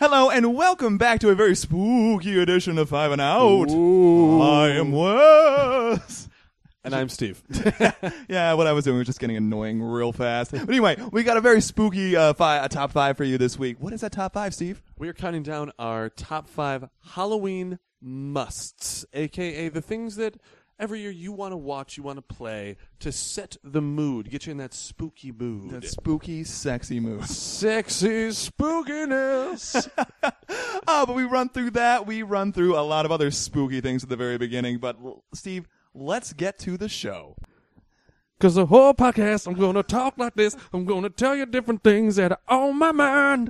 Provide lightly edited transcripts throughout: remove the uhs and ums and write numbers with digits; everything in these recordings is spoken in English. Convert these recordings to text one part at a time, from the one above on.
Hello and welcome back to a very spooky edition of Five and Out. Ooh. I am Wes. And I'm Steve. Yeah, what I was doing was just getting annoying real fast. But anyway, we got a very spooky top five for you this week. What is that top five, Steve? We are counting down our top 5 Halloween musts, a.k.a. the things that every year you want to watch, you want to play to set the mood, get you in that spooky mood. That spooky, sexy mood. Sexy spookiness. But we run through that. We run through a lot of other spooky things at the very beginning. But, Steve, let's get to the show. Because the whole podcast, I'm going to talk like this. I'm going to tell you different things that are on my mind.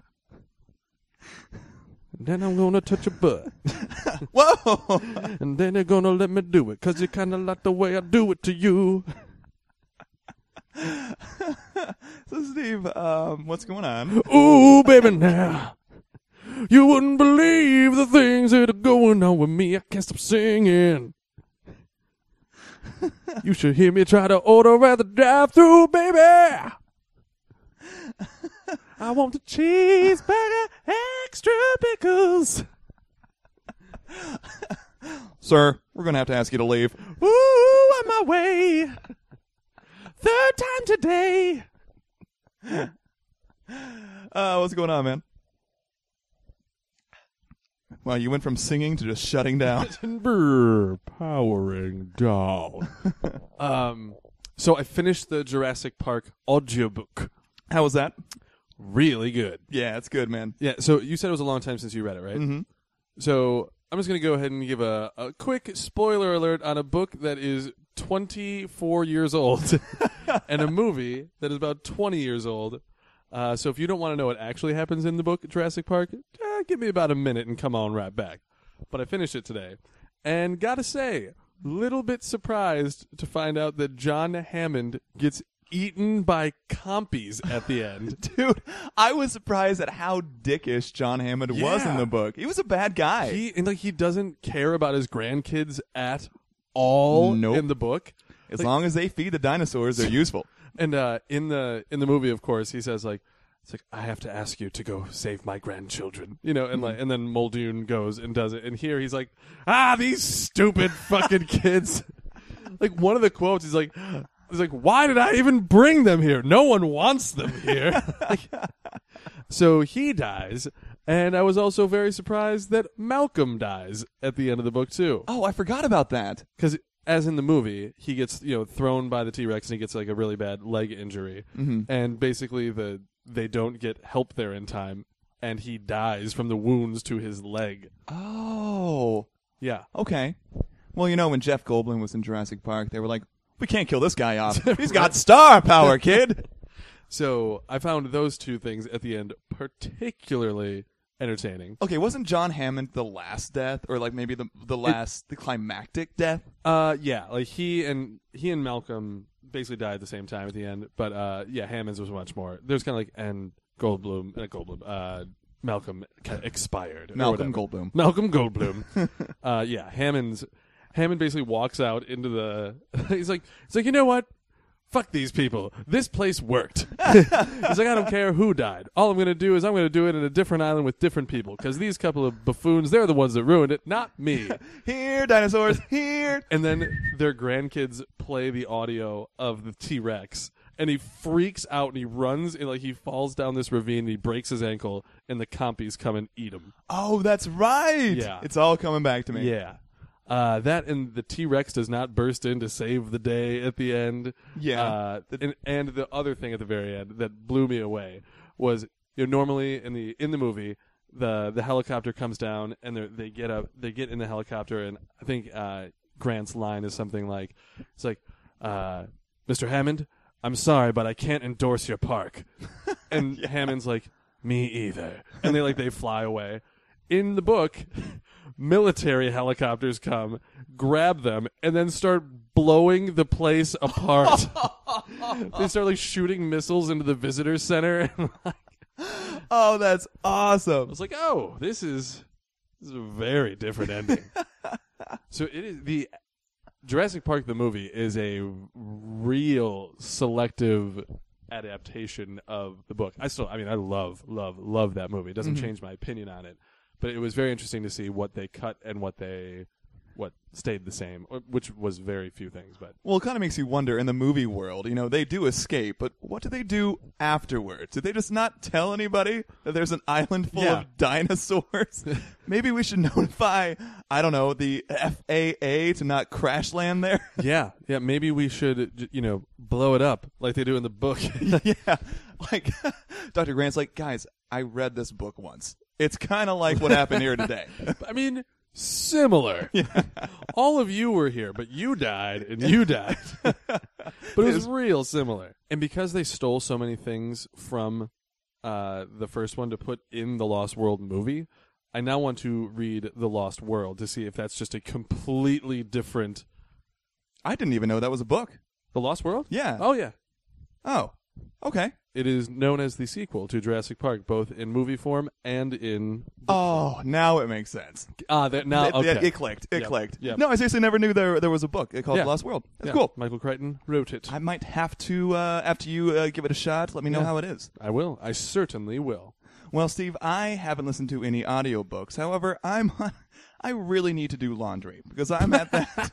And then I'm going to touch your butt. Whoa! And then they're going to let me do it. Because you kind of like the way I do it to you. So, Steve, what's going on? Ooh, baby, now. You wouldn't believe the things that are going on with me. I can't stop singing. You should hear me try to order at the drive-thru, baby. I want the cheeseburger, extra pickles. Sir, we're going to have to ask you to leave. Ooh, on my way. 3rd time today. What's going on, man? Well, you went from singing to just shutting down. Brr, powering down. So I finished the Jurassic Park audiobook. How was that? Really good. Yeah, it's good, man. Yeah, so you said it was a long time since you read it, right? Mm-hmm. So I'm just going to go ahead and give a quick spoiler alert on a book that is 24 years old and a movie that is about 20 years old. So if you don't want to know what actually happens in the book Jurassic Park, give me about a minute and come on right back. But I finished it today. And gotta say, little bit surprised to find out that John Hammond gets eaten by compies at the end. Dude, I was surprised at how dickish John Hammond was in the book. He was a bad guy. He doesn't care about his grandkids at all in the book. As long as they feed the dinosaurs, they're useful. And in the movie, of course, he says it's like I have to ask you to go save my grandchildren, and then Muldoon goes and does it. And here he's like, these stupid fucking kids. Like one of the quotes, he's like, why did I even bring them here? No one wants them here. So he dies, and I was also very surprised that Malcolm dies at the end of the book too. Oh, I forgot about that. Because as in the movie, he gets thrown by the T-Rex and he gets like a really bad leg injury, and basically they don't get help there in time, and he dies from the wounds to his leg. Oh, yeah, okay. Well, when Jeff Goldblum was in Jurassic Park, they were like, we can't kill this guy off. He's got star power, kid. So I found those two things at the end particularly entertaining. Okay, wasn't John Hammond the last death, or like maybe the climactic death? Yeah, like he and Malcolm basically died at the same time at the end, but yeah, Hammond's was much more. There's kind of like Malcolm expired. Malcolm Goldblum. Malcolm Goldblum. Yeah, Hammond basically walks out into the. He's like, you know what? Fuck these people. This place worked. He's like, I don't care who died. All I'm going to do is I'm going to do it in a different island with different people, because these couple of buffoons, they're the ones that ruined it, not me. Here, dinosaurs, here. And then their grandkids play the audio of the T-Rex, and he freaks out, and he runs, and like he falls down this ravine, and he breaks his ankle, and the compies come and eat him. Oh, that's right. Yeah. It's all coming back to me. Yeah. That and the T-Rex does not burst in to save the day at the end. Yeah. And the other thing at the very end that blew me away was, normally in the movie, the helicopter comes down and they get in the helicopter, and I think Grant's line is something like, it's like, Mr. Hammond, I'm sorry, but I can't endorse your park. And yeah. Hammond's like, me either. And they fly away. In the book, military helicopters come, grab them, and then start blowing the place apart. They start shooting missiles into the visitor center. And, oh, that's awesome. I was like, oh, this is a very different ending. So it is the Jurassic Park the movie is a real selective adaptation of the book. I love that movie. It doesn't change my opinion on it, but it was very interesting to see what they cut and what stayed the same, which was very few things. But Well, it kind of makes you wonder, in the movie world, they do escape, but what do they do afterwards? Did they just not tell anybody that there's an island full Yeah. of dinosaurs? Maybe we should notify, I don't know, the FAA to not crash land there. yeah, maybe we should, blow it up like they do in the book. Yeah. Like, Dr. Grant's like, guys, I read this book once. It's kind of like what happened here today. I mean, similar. All of you were here, but you died and you died. But it was real similar. And because they stole so many things from the first one to put in the Lost World movie, I now want to read The Lost World to see if that's just a completely different... I didn't even know that was a book. The Lost World? Yeah. Oh, yeah. Oh, okay. It is known as the sequel to Jurassic Park, both in movie form and in... Oh, now it makes sense. Okay. It clicked. It Yep. clicked. Yep. No, I seriously never knew there was a book called Yeah. Lost World. That's Yeah. cool. Michael Crichton wrote it. I might have to, after you give it a shot, let me know Yeah. how it is. I will. I certainly will. Well, Steve, I haven't listened to any audiobooks. However, I really need to do laundry because I'm at that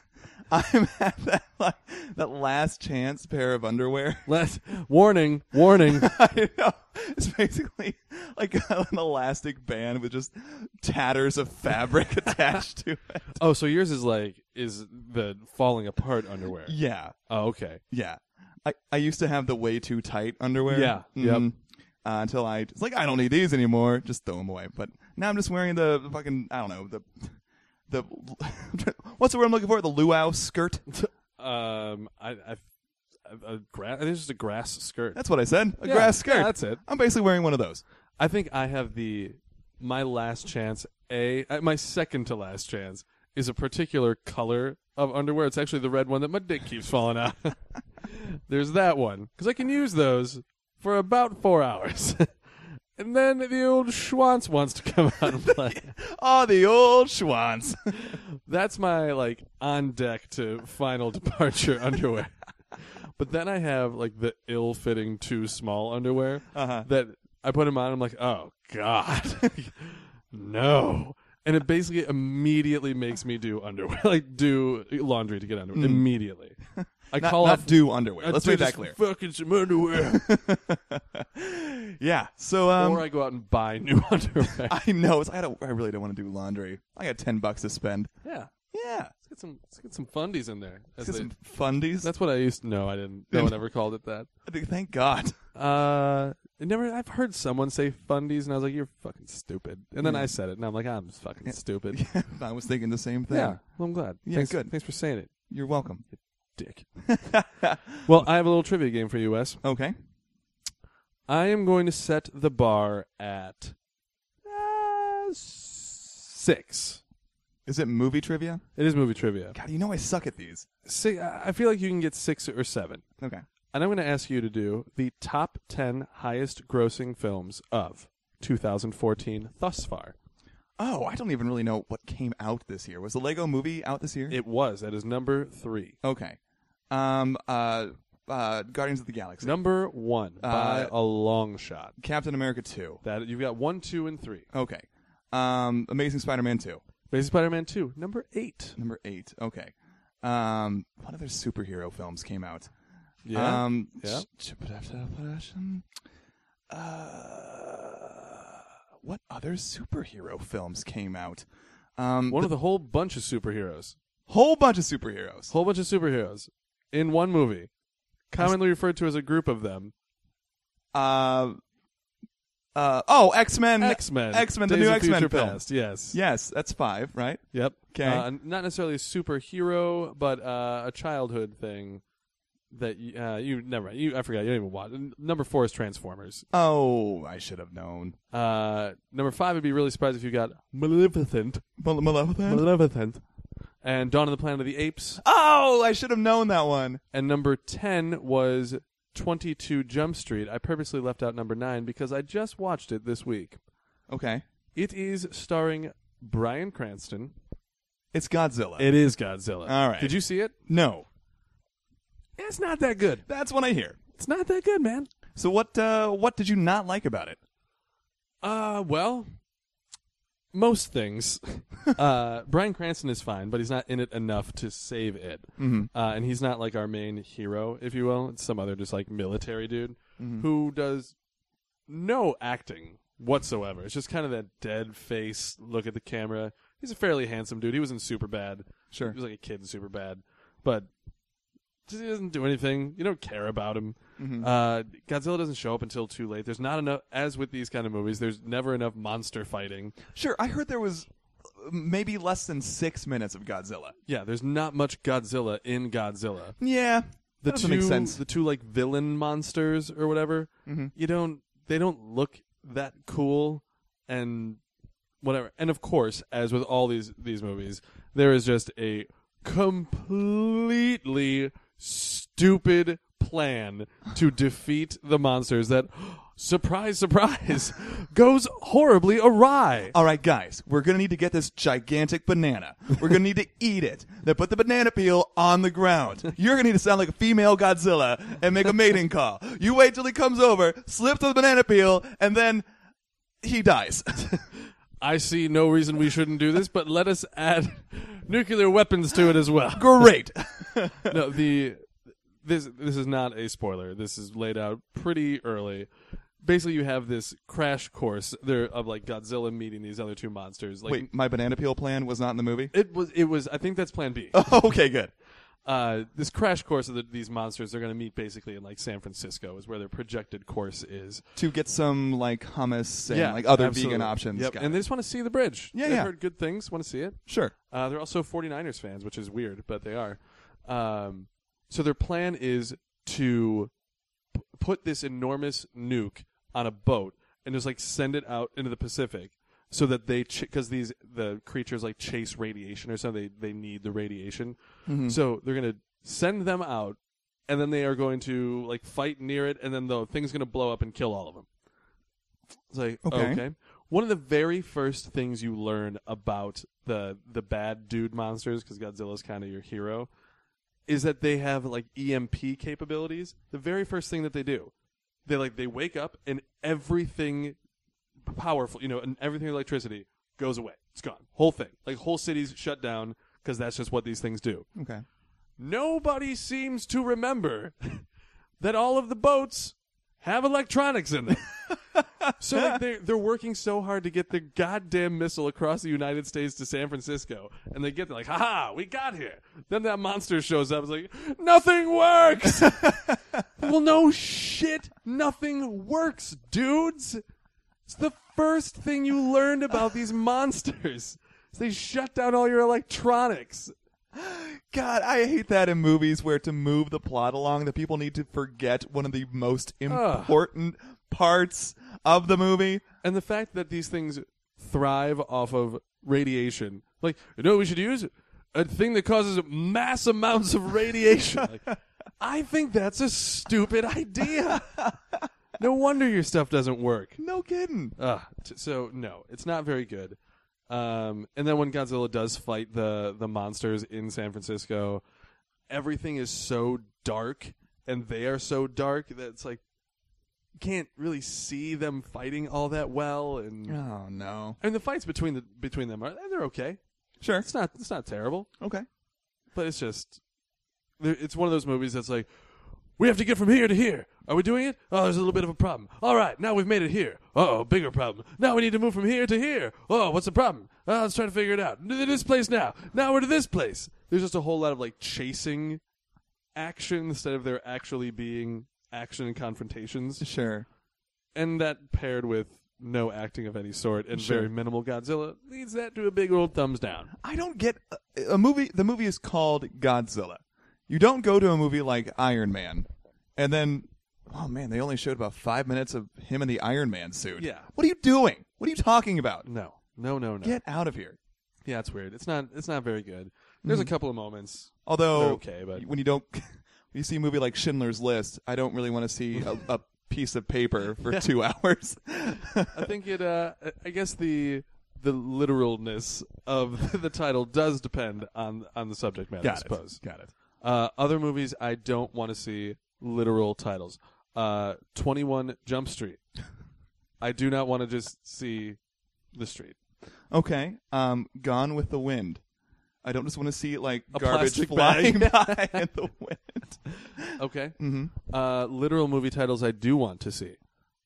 that last chance pair of underwear. Warning. I know. It's basically like an elastic band with just tatters of fabric attached to it. Oh, so yours is the falling apart underwear. Yeah. Oh, okay. Yeah. I used to have the way too tight underwear. Yeah. Yep. Until I don't need these anymore. Just throw them away. But now I'm just wearing the fucking, I don't know, the what's the word I'm looking for? The luau skirt. I think it's just a grass skirt. That's what I said. A Yeah, grass skirt. yeah, that's it. I'm basically wearing one of those. I think I have my last chance. My second to last chance is a particular color of underwear. It's actually the red one that my dick keeps falling out. There's that one because I can use those for about 4 hours. And then the old Schwanz wants to come out and play. Oh, the old Schwanz. That's my on deck to final departure underwear. But then I have the ill-fitting too small underwear that I put them on. I'm like, oh God, no! And it basically immediately makes me do underwear, do laundry to get underwear immediately. I call not off do underwear. Let's make that just clear. Fucking some underwear. Yeah. So Or I go out and buy new underwear. I know. I really don't want to do laundry. I got $10 to spend. Yeah. Yeah. Let's get some fundies in there. Let's get some fundies. That's what I used to know. I didn't. No one ever called it that. Thank God. I've heard someone say fundies, and I was like, "You're fucking stupid." And then Yeah. I said it, and I'm like, "I'm fucking stupid." I was thinking the same thing. Yeah, well, I'm glad. Yeah, good. Thanks for saying it, You're welcome. dick. Well, I have a little trivia game for you, Wes. Okay. I am going to set the bar at 6. Is it movie trivia? It is movie trivia. God, I suck at these. I feel like you can get 6 or 7. Okay. And I'm going to ask you to do the top 10 highest grossing films of 2014 thus far. Oh, I don't even really know what came out this year. Was the Lego Movie out this year? It was. That is number 3. Okay. Guardians of the Galaxy. Number 1 by a long shot. Captain America 2. That you've got 1, 2, and 3. Okay. Amazing Spider-Man 2. Amazing Spider-Man 2, number 8. Number 8. Okay. What other superhero films came out? Yeah. What other superhero films came out? One of the whole bunch of superheroes. Whole bunch of superheroes. Whole bunch of superheroes in one movie, commonly referred to as a group of them. X-Men. X-Men. X-Men, the Days new of X-Men Future film. Past, yes. Yes, that's 5, right? Yep. 'Kay. Not necessarily a superhero, but a childhood thing that you never. I forgot. You don't even watch. Number 4 is Transformers. Oh, I should have known. Number 5 would be really surprised if you got Maleficent. Maleficent. And Dawn of the Planet of the Apes. Oh, I should have known that one. And number 10 was 22 Jump Street. I purposely left out number 9 because I just watched it this week. Okay. It is starring Bryan Cranston. It's Godzilla. It is Godzilla. All right. Did you see it? No. It's not that good. That's what I hear. It's not that good, man. So what did you not like about it? Well, most things. Bryan Cranston is fine, but he's not in it enough to save it. Mm-hmm. And he's not like our main hero, if you will. It's some other just like military dude who does no acting whatsoever. It's just kind of that dead face look at the camera. He's a fairly handsome dude. He was in Superbad. Sure. He was like a kid in Superbad. But he doesn't do anything. You don't care about him. Mm-hmm. Godzilla doesn't show up until too late. There's not enough, as with these kind of movies, there's never enough monster fighting. Sure, I heard there was maybe less than 6 minutes of Godzilla. Yeah, there's not much Godzilla in Godzilla. Yeah, that doesn't make sense. The two like villain monsters or whatever, they don't look that cool and whatever. And of course, as with all these movies, there is just a completely stupid plan to defeat the monsters that, surprise, surprise, goes horribly awry. All right, guys, we're going to need to get this gigantic banana. We're going to need to eat it. Then put the banana peel on the ground. You're going to need to sound like a female Godzilla and make a mating call. You wait till he comes over, slip the banana peel, and then he dies. I see no reason we shouldn't do this, but let us add nuclear weapons to it as well. Great. No, this is not a spoiler. This is laid out pretty early. Basically, you have this crash course there of like Godzilla meeting these other two monsters. Like, Wait, my banana peel plan was not in the movie? It was. I think that's Plan B. Oh, okay, good. This crash course of these monsters, they're going to meet basically in like San Francisco, is where their projected course is. To get some like hummus and like other vegan options. Yep. And they just want to see the bridge. Yeah, They've yeah. heard good things, want to see it. Sure. They're also 49ers fans, which is weird, but they are. So their plan is to put this enormous nuke on a boat and just like send it out into the Pacific, so that they because the creatures like chase radiation or something. They need the radiation, so they're gonna send them out, and then they are going to like fight near it, and then the thing's gonna blow up and kill all of them. It's like okay. One of the very first things you learn about the bad dude monsters, because Godzilla's kind of your hero, is that they have like EMP capabilities. The very first thing that they do, they wake up and everything powerful, and everything electricity goes away. It's gone. Whole thing. Like whole cities shut down because that's just what these things do. Okay. Nobody seems to remember that all of the boats have electronics in them. So like they're working so hard to get the goddamn missile across the United States to San Francisco, and they get there like, haha, we got here. Then that monster shows up. It's like, nothing works. Well, no shit, nothing works, dudes. It's the first thing you learned about these monsters. They shut down all your electronics. God, I hate that in movies where to move the plot along, the people need to forget one of the most important parts of the movie. And the fact that these things thrive off of radiation. Like, what we should use? A thing that causes mass amounts of radiation. Like, I think that's a stupid idea. No wonder your stuff doesn't work. No kidding. So, no, it's not very good. And then when Godzilla does fight the monsters in San Francisco, everything is so dark, and they are so dark that it's like you can't really see them fighting all that well. And oh no! And the fights between them they're okay. Sure, it's not terrible. Okay, but it's just it's one of those movies that's like, we have to get from here to here. Are we doing it? Oh, there's a little bit of a problem. All right, now we've made it here. Uh-oh, bigger problem. Now we need to move from here to here. Oh, what's the problem? Let's try to figure it out. To this place now. Now we're to this place. There's just a whole lot of like chasing action instead of there actually being action and confrontations. Sure. And that paired with no acting of any sort and very minimal Godzilla leads that to a big old thumbs down. I don't get a movie. The movie is called Godzilla. You don't go to a movie like Iron Man and then, oh man, they only showed about 5 minutes of him in the Iron Man suit. Yeah. What are you doing? What are you talking about? No. Get out of here. Yeah, it's weird. It's not very good. There's a couple of moments. Although, they're okay, but when you see a movie like Schindler's List, I don't really want to see a piece of paper for 2 hours. I think I guess the literalness of the title does depend on the subject matter, I suppose. Got it. Other movies I don't want to see literal titles. 21 Jump Street. I do not want to just see the street. Okay. Gone with the Wind. I don't just want to see like A garbage plastic flying bag. by in the wind. Okay. Mm-hmm. Literal movie titles I do want to see.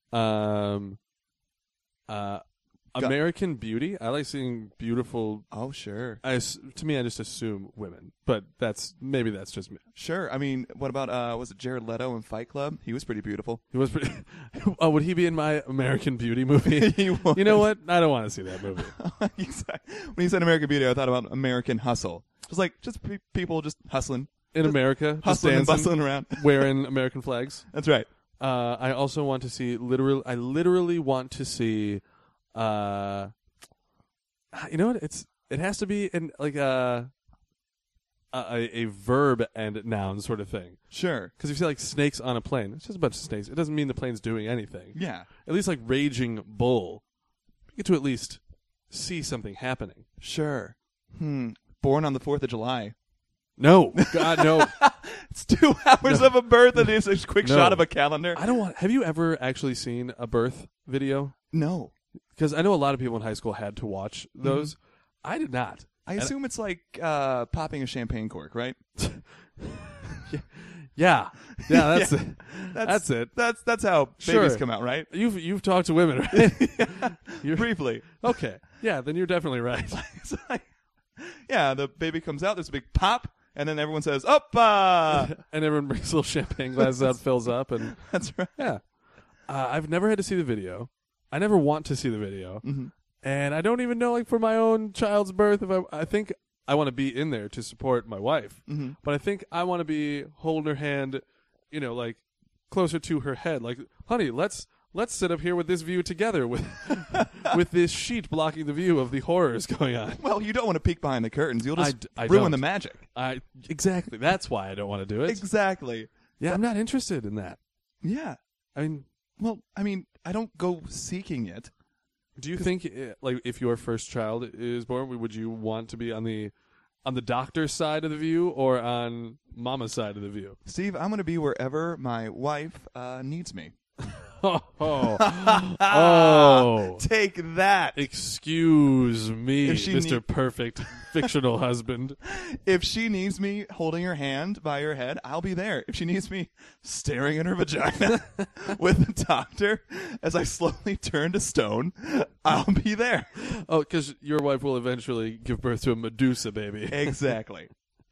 American Beauty. I like seeing beautiful. Oh, sure. To me, I just assume women, but maybe that's just me. Sure. I mean, what about was it Jared Leto in Fight Club? He was pretty beautiful. He was pretty. Oh, would he be in my American Beauty movie? He was. You know what? I don't want to see that movie. When you said American Beauty, I thought about American Hustle. Just people just hustling. In America, just Hustling and dancing, bustling around. wearing American flags. That's right. I also want to see I literally want to see. You know what? It has to be in like a verb and noun sort of thing. Sure. Because if you see like snakes on a plane, it's just a bunch of snakes. It doesn't mean the plane's doing anything. Yeah. At least like raging bull, you get to at least see something happening. Sure. Born on the 4th of July. No, God, no. It's 2 hours of a birth and it's a quick No. shot of a calendar. I don't want. Have you ever actually seen a birth video? No. Because I know a lot of people in high school had to watch those. I did not. I assume it's like popping a champagne cork, right? Yeah, that's Yeah. it. That's it. That's how Sure. babies come out, right? You've talked to women, right? Briefly. Okay. Yeah, then you're definitely right. It's like, yeah, the baby comes out, there's a big pop, and then everyone says, "Oppa!" And everyone brings little champagne glasses out, fills up, and That's right. yeah. I've never had to see the video. I never want to see the video, and I don't even know, like, for my own child's birth, if I think I want to be in there to support my wife, but I think I want to be holding her hand, you know, like closer to her head, like, honey, let's sit up here with this view together with with this sheet blocking the view of the horrors going on. Well, you don't want to peek behind the curtains. You'll just I ruin don't. the magic. Exactly. That's why I don't want to do it. Exactly. Yeah, I'm not interested in that. Yeah. I mean, Well, I mean, I don't go seeking it. do you think, like, if your first child is born, would you want to be on the doctor's side of the view or on mama's side of the view? Steve, I'm going to be wherever my wife needs me. Oh. Take that. Excuse me, If she Mr. Perfect fictional husband. If she needs me holding her hand by her head, I'll be there. If she needs me staring at her vagina with the doctor as I slowly turn to stone, I'll be there. Oh, because your wife will eventually give birth to a Medusa baby. Exactly.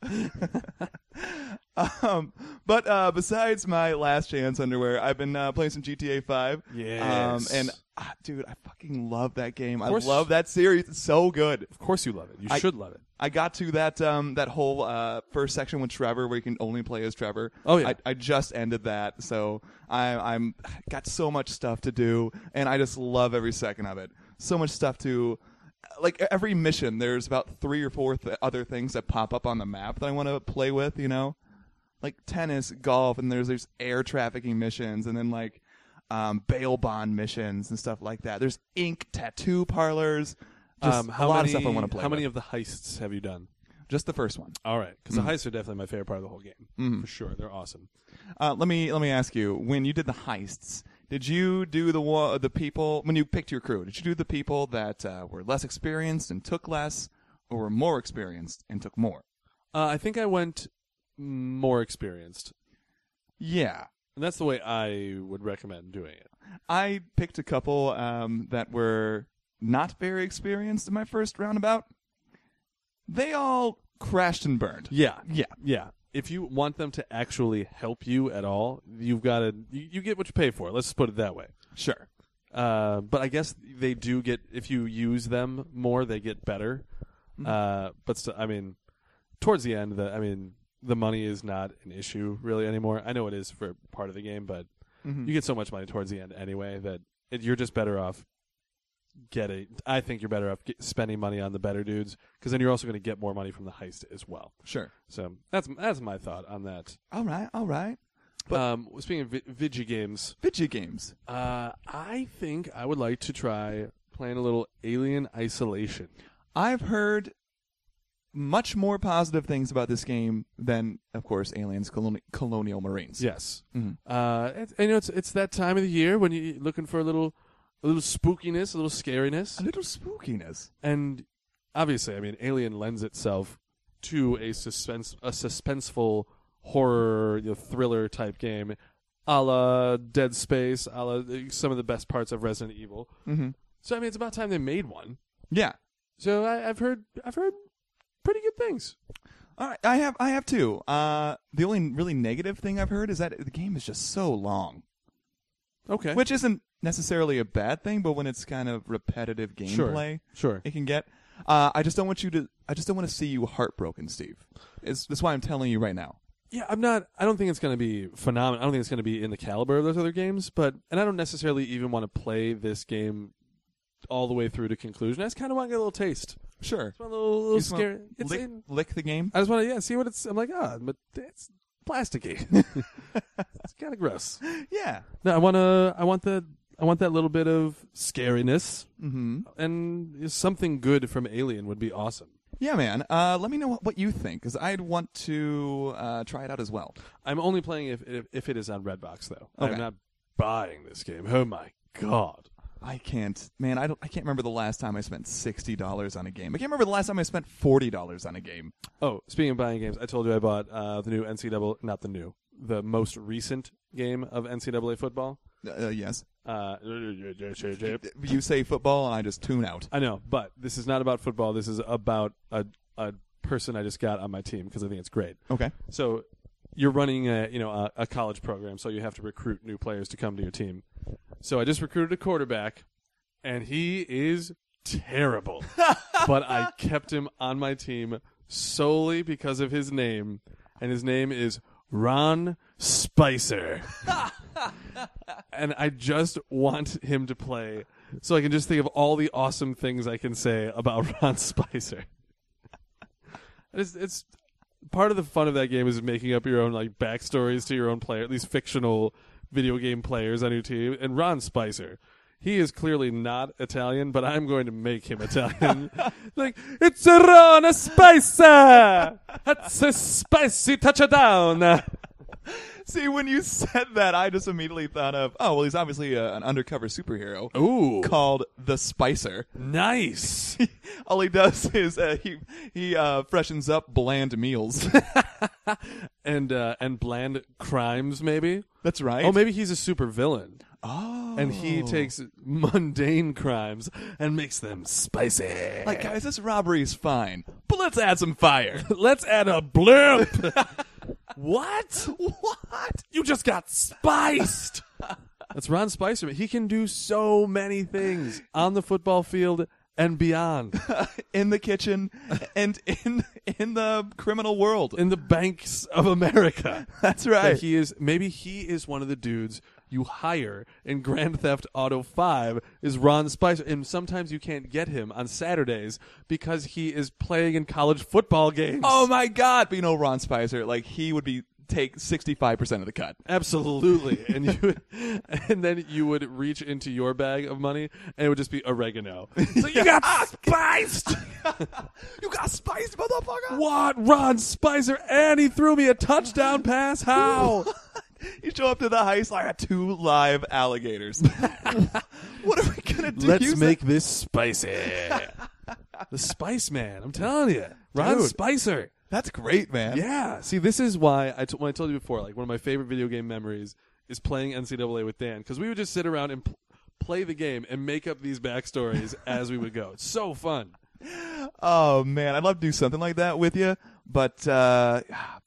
But besides my Last Chance underwear, I've been playing some GTA 5. Yes. And dude, I fucking love that game. I course. love that series. It's so good. Of course you love it. You should love it. I got to that whole first section with Trevor where you can only play as Trevor. Oh, yeah. I just ended that, so I'm got so much stuff to do, and I just love every second of it. So much stuff to. Like, every mission, there's about 3 or 4 other things that pop up on the map that I want to play with, you know? Like tennis, golf, and there's air trafficking missions, and then, like, bail bond missions and stuff like that. There's ink tattoo parlors. Just a lot of stuff I want to play How many with. of the heists have you done? Just the first one. All right, because the heists are definitely my favorite part of the whole game. For sure. They're awesome. Let me ask you, when you did the heists, did you do the people, when you picked your crew, did you do the people that were less experienced and took less, or were more experienced and took more? I think I went more experienced. Yeah. And that's the way I would recommend doing it. I picked a couple that were not very experienced in my first roundabout. They all crashed and burned. Yeah. Yeah. Yeah. If you want them to actually help you at all, you've got to you get what you pay for. Let's put it that way. Sure. But I guess they do get, if you use them more, they get better. But still, I mean, towards the end, the money is not an issue really anymore. I know it is for part of the game, but you get so much money towards the end anyway that you're just better off I think you're better off spending money on the better dudes, because then you're also going to get more money from the heist as well. Sure. So that's my thought on that. All right. Speaking of video games, Video games. I think I would like to try playing a little Alien Isolation. I've heard much more positive things about this game than, of course, Aliens Colonial Marines. Yes. Mm-hmm. And, it's that time of the year when you're looking for a little spookiness, a little scariness. A little spookiness. And obviously, I mean, Alien lends itself to a suspenseful horror, thriller type game, a la Dead Space, a la some of the best parts of Resident Evil. Mm-hmm. So I mean, it's about time they made one. Yeah. So I've heard pretty good things. All right, I have too. The only really negative thing I've heard is that the game is just so long. Okay. Which isn't necessarily a bad thing, but when it's kind of repetitive gameplay, Sure. it can get. I just don't want to see you heartbroken, Steve. That's why I'm telling you right now. Yeah, I don't think it's going to be phenomenal. I don't think it's going to be in the caliber of those other games, and I don't necessarily even want to play this game all the way through to conclusion. I just kind of want to get a little taste. Sure. Just want a little You scary. lick the game. I just want to see what it's. I'm like, but it's plasticky. It's kind of gross. Yeah. No, I want that little bit of scariness, Mm-hmm. and something good from Alien would be awesome. Yeah, man. Let me know what you think, because I'd want to try it out as well. I'm only playing if it is on Redbox, though. Okay. I'm not buying this game. Oh my god. I can't, man. I can't remember the last time I spent $60 on a game. I can't remember the last time I spent $40 on a game. Oh, speaking of buying games, I told you I bought the most recent game of NCAA football. Yes. I You say football, and I just tune out. know, but this is not about football. This is about a person I just got on my team because I think it's great. Okay. So you're running a college program, so you have to recruit new players to come to your team. So I just recruited a quarterback, and he is terrible. But I kept him on my team solely because of his name, and his name is Ron Spicer. And I just want him to play so I can just think of all the awesome things I can say about Ron Spicer. It's part of the fun of that game is making up your own backstories to your own player, at least fictional video game players on your team. And Ron Spicer, he is clearly not Italian, but I'm going to make him Italian. It's a Ron Spicer! That's a spicy touchdown! See, when you said that, I just immediately thought of, he's obviously an undercover superhero. Ooh. Called the Spicer. Nice. All he does is he freshens up bland meals. and bland crimes, maybe? That's right. Oh, maybe he's a super villain. Oh. And he takes mundane crimes and makes them spicy. Guys, this robbery is fine, but let's add some fire. Let's add a blimp. What? What? You just got spiced. That's Ron Spicer. He can do so many things on the football field and beyond. In the kitchen and in the criminal world. In the banks of America. That's right. Maybe he is one of the dudes you hire in Grand Theft Auto 5 is Ron Spicer. And sometimes you can't get him on Saturdays because he is playing in college football games. Oh my God. But Ron Spicer, he would take 65% of the cut. Absolutely. And then you would reach into your bag of money and it would just be oregano. So you got spiced. You got spiced, motherfucker. What? Ron Spicer, and he threw me a touchdown pass? How? You show up to the heist, I got 2 live alligators. What are we going to do? Let's make this spicy. The Spice Man, I'm telling you. Ron Dude. Spicer. That's great, man. Yeah. See, this is why when I told you before, one of my favorite video game memories is playing NCAA with Dan, because we would just sit around and play the game and make up these backstories as we would go. It's so fun. Oh man, I'd love to do something like that with you, but no.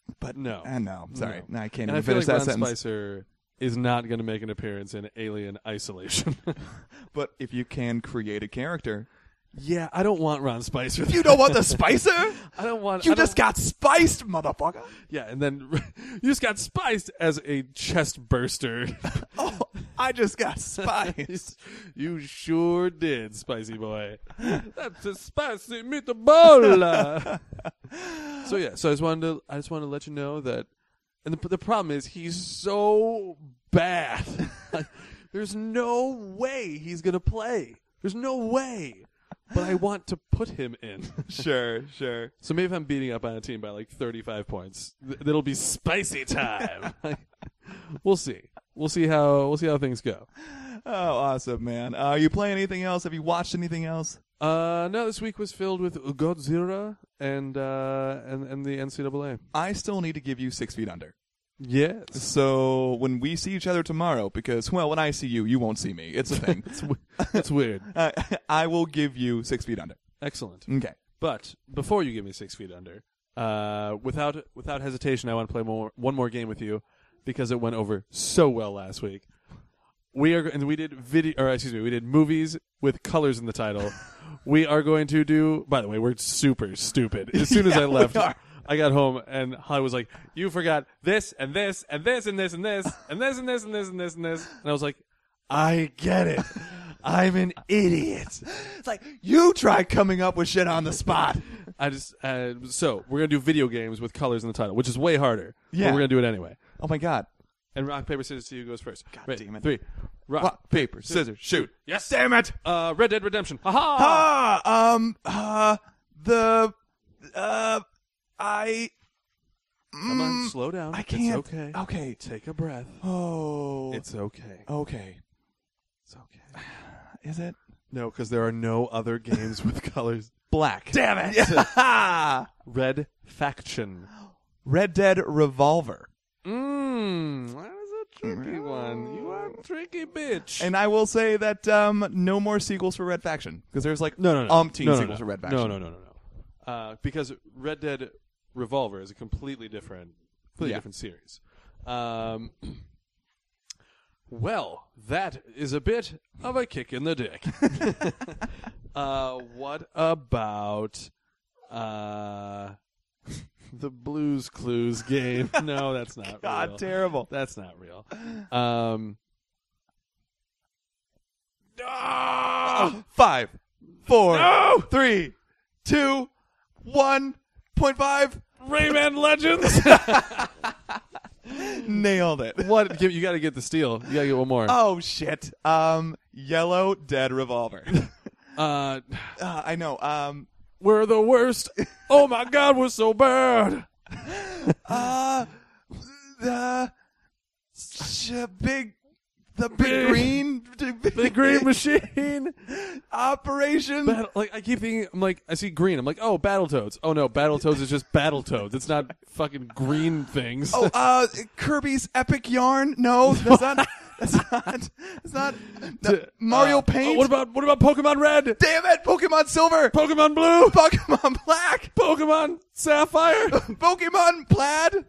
No, sorry, no, I can't and even I feel finish like that Ron sentence. Spicer is not going to make an appearance in Alien Isolation. But if you can create a character. Yeah, I don't want Ron Spicer. You don't want the Spicer? I don't want. You just got spiced, motherfucker. Yeah, and then you just got spiced as a chest burster. Oh, I just got spiced. You sure did, spicy boy. That's a spicy meatball. So I just wanted to let you know that, and the problem is he's so bad. There's no way he's gonna play. There's no way. but I want to put him in. Sure. So maybe if I'm beating up on a team by like 35 points, it'll be spicy time. We'll see. We'll see how things go. Oh, awesome, man. Are you playing anything else? Have you watched anything else? No, this week was filled with Godzilla and the NCAA. I still need to give you 6 Feet Under. Yes. So when we see each other tomorrow, because, well, when I see you, you won't see me. It's a thing. That's weird. I will give you 6 Feet Under. Excellent. Okay. But before you give me 6 Feet Under, without hesitation, I want to play one more game with you because it went over so well last week. We did movies with colors in the title. We are going to do. By the way, we're super stupid. As soon as I left, I got home and Holly was like, "You forgot this and this and this and this and this and this and this and this and this and this." And I was like, "I get it. I'm an idiot." It's like, you try coming up with shit on the spot. So we're gonna do video games with colors in the title, which is way harder. Yeah. But we're gonna do it anyway. Oh my god. And rock, paper, scissors to you goes first. God Ready, damn it. 3. Rock, paper, scissors, shoot. Yes. Damn it. Red Dead Redemption. Ha Come on, slow down. I can't. It's okay. Okay. Take a breath. Oh. It's okay. Okay. It's okay. Is it? No, because there are no other games with colors. Black. Damn it. Red Faction. Red Dead Revolver. That was a tricky one. You are a tricky bitch. And I will say that no more sequels for Red Faction, because there's like no. umpteen sequels for Red Faction. No. Because Red Dead Revolver is a completely different series. Well, that is a bit of a kick in the dick. What about the Blues Clues game? No, that's not God, real. terrible. That's not real. 5, 4, No! 3, 2, 1.5. Rayman Legends. Nailed it. What? You got to get the steal. You got to get one more. Oh shit. Yellow Dead Revolver. I know. We're the worst. Oh my God, we're so bad. The big green machine. Operation. I keep thinking. I see green. I'm like, oh, Battletoads. Oh no, Battletoads is just Battletoads. It's not fucking green things. Kirby's Epic Yarn. No, that's not. That's not. Mario Paint. What about Pokemon Red? Damn it! Pokemon Silver. Pokemon Blue. Pokemon Black. Pokemon Sapphire. Pokemon Plaid.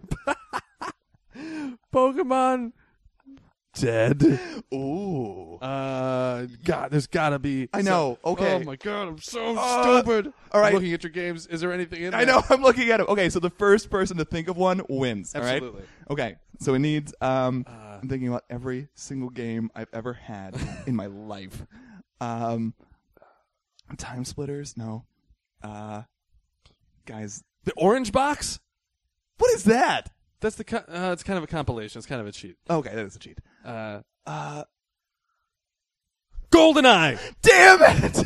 Pokemon Dead. Ooh. God, there's gotta be. I know. Okay. Oh my God, I'm so stupid. All right. I'm looking at your games. Is there anything in there? I know. I'm looking at it. Okay, so the first person to think of one wins. Absolutely. All right? Okay, so it needs. I'm thinking about every single game I've ever had in my life. Time Splitters? No. Guys, The Orange Box. what is that? That's the. It's kind of a compilation. It's kind of a cheat. Okay, that is a cheat. GoldenEye. Damn it!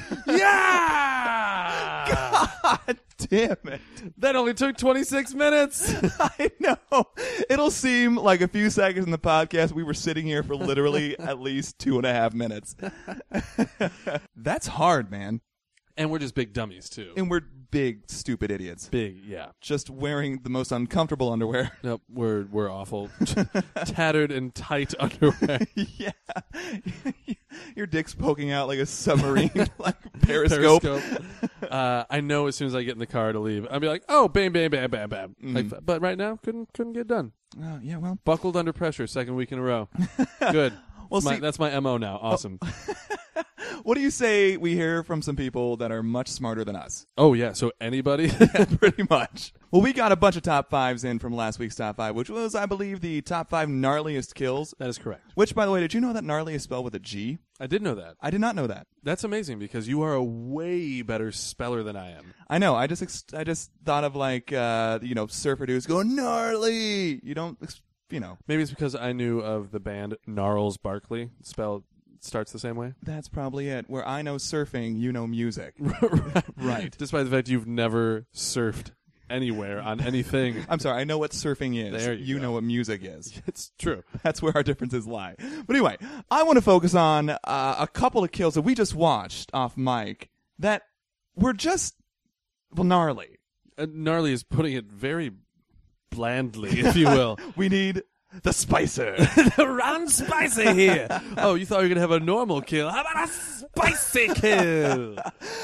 Yeah. God damn it! That only took 26 minutes. I know. It'll seem like a few seconds in the podcast. We were sitting here for literally at least 2.5 minutes. That's hard, man. And we're just big dummies too. And we're big, stupid idiots. Big, yeah. Just wearing the most uncomfortable underwear. Nope, we're awful. Tattered and tight underwear. Yeah. Your dick's poking out like a submarine, like periscope. I know as soon as I get in the car to leave, I'll be like, oh, bam, bam, bam, bam, bam. Mm. But right now, couldn't get done. Yeah, well. Buckled under pressure, second week in a row. Good. Well, that's my MO now. Awesome. What do you say we hear from some people that are much smarter than us? Oh, yeah. So anybody? Pretty much. Well, we got a bunch of top fives in from last week's top 5, which was, I believe, the top 5 gnarliest kills. That is correct. Which, by the way, did you know that gnarly is spelled with a G? I did know that. I did not know that. That's amazing because you are a way better speller than I am. I know. I just thought of like, surfer dudes going gnarly. You don't, Maybe it's because I knew of the band Gnarls Barkley, spelled starts the same way? That's probably it. Where I know surfing, you know music. Right. Despite the fact you've never surfed anywhere on anything. I'm sorry, I know what surfing is. There you go. know what music is. It's true. That's where our differences lie. But anyway, I want to focus on a couple of kills that we just watched off mic that were just, well, gnarly. Gnarly is putting it very blandly, if you will. We need the spicer. Run spicy here. Oh, you thought you were going to have a normal kill. How about a spicy kill?